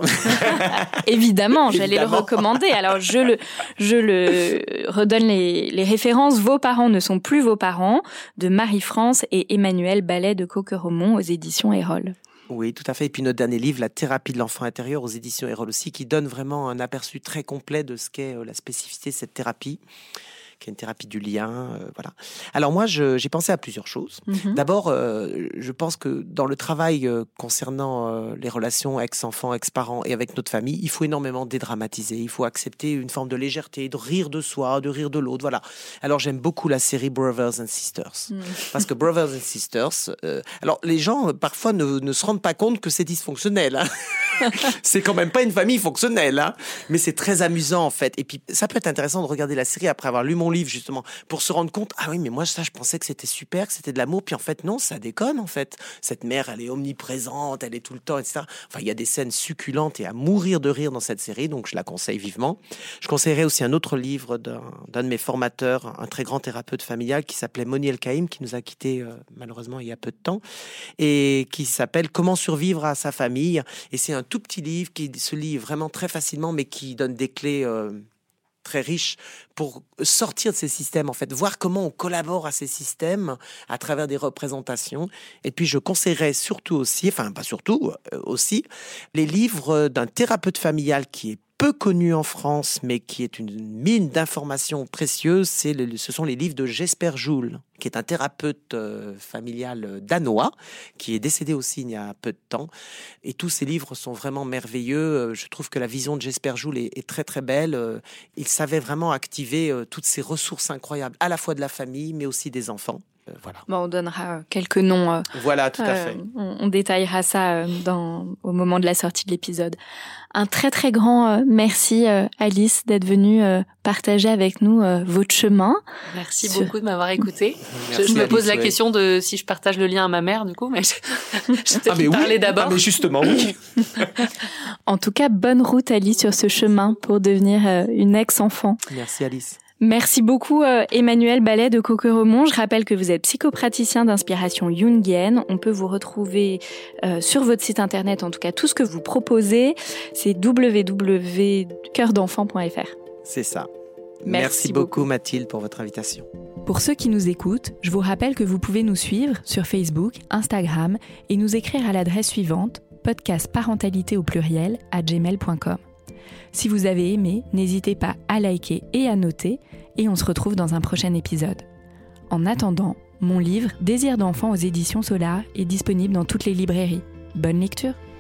Évidemment, j'allais Évidemment. le recommander. Alors, je le, je le redonne les, les références. Vos parents ne sont plus vos parents, de Marie-France et Emmanuel Ballet de Coqueromont aux éditions Erol. Oui, tout à fait. Et puis notre dernier livre, La thérapie de l'enfant intérieur, aux éditions Erol aussi, qui donne vraiment un aperçu très complet de ce qu'est la spécificité de cette thérapie, qui est une thérapie du lien, euh, voilà. Alors moi, je, j'ai pensé à plusieurs choses. Mm-hmm. D'abord, euh, je pense que dans le travail euh, concernant euh, les relations ex-enfants, ex-parents et avec notre famille, il faut énormément dédramatiser. Il faut accepter une forme de légèreté, de rire de soi, de rire de l'autre, voilà. Alors j'aime beaucoup la série Brothers and Sisters, mm. parce que Brothers and Sisters, euh, alors les gens euh, parfois ne, ne se rendent pas compte que c'est dysfonctionnel. Hein. C'est quand même pas une famille fonctionnelle, hein. Mais c'est très amusant en fait. Et puis ça peut être intéressant de regarder la série après avoir lu mon livre justement, pour se rendre compte, ah oui, mais moi ça je pensais que c'était super, que c'était de l'amour, puis en fait non, ça déconne en fait. Cette mère, elle est omniprésente, elle est tout le temps, et cetera. Enfin, il y a des scènes succulentes et à mourir de rire dans cette série, donc je la conseille vivement. Je conseillerais aussi un autre livre d'un, d'un de mes formateurs, un très grand thérapeute familial qui s'appelait Moni El-Kaïm, qui nous a quittés euh, malheureusement il y a peu de temps, et qui s'appelle Comment survivre à sa famille. Et c'est un tout petit livre qui se lit vraiment très facilement, mais qui donne des clés euh, très riches pour sortir de ces systèmes, en fait, voir comment on collabore à ces systèmes à travers des représentations. Et puis, je conseillerais surtout aussi, enfin, pas surtout, euh, aussi, les livres d'un thérapeute familial qui est peu connu en France, mais qui est une mine d'informations précieuses, c'est le, ce sont les livres de Jesper Juul, qui est un thérapeute euh, familial danois, qui est décédé aussi il y a peu de temps. Et tous ces livres sont vraiment merveilleux. Je trouve que la vision de Jesper Juul est, est très très belle. Il savait vraiment activer euh, toutes ces ressources incroyables, à la fois de la famille, mais aussi des enfants. Euh, voilà. Bon, on donnera quelques noms. Euh, voilà, tout à euh, fait. On, on détaillera ça euh, dans, au moment de la sortie de l'épisode. Un très très grand euh, merci euh, Alice d'être venue euh, partager avec nous euh, votre chemin. Merci Sur... beaucoup de m'avoir écoutée. Merci, je, je me Alice, pose la ouais. question de si je partage le lien à ma mère du coup, mais je, je t'ai ah, mais parlé oui. d'abord. Ah, mais justement, oui. En tout cas, bonne route Alice sur ce chemin pour devenir euh, une ex-enfant. Merci Alice. Merci beaucoup euh, Emmanuel Ballet de Coqueromont. Je rappelle que vous êtes psychopraticien d'inspiration jungienne. On peut vous retrouver euh, sur votre site internet, en tout cas tout ce que vous proposez, c'est w w w point cœur d'enfant point f r. C'est ça. Merci, Merci beaucoup, beaucoup Mathilde pour votre invitation. Pour ceux qui nous écoutent, je vous rappelle que vous pouvez nous suivre sur Facebook, Instagram et nous écrire à l'adresse suivante podcast parentalité au pluriel à gmail point com. Si vous avez aimé, n'hésitez pas à liker et à noter, et on se retrouve dans un prochain épisode. En attendant, mon livre Désir d'enfant aux éditions Solar est disponible dans toutes les librairies. Bonne lecture!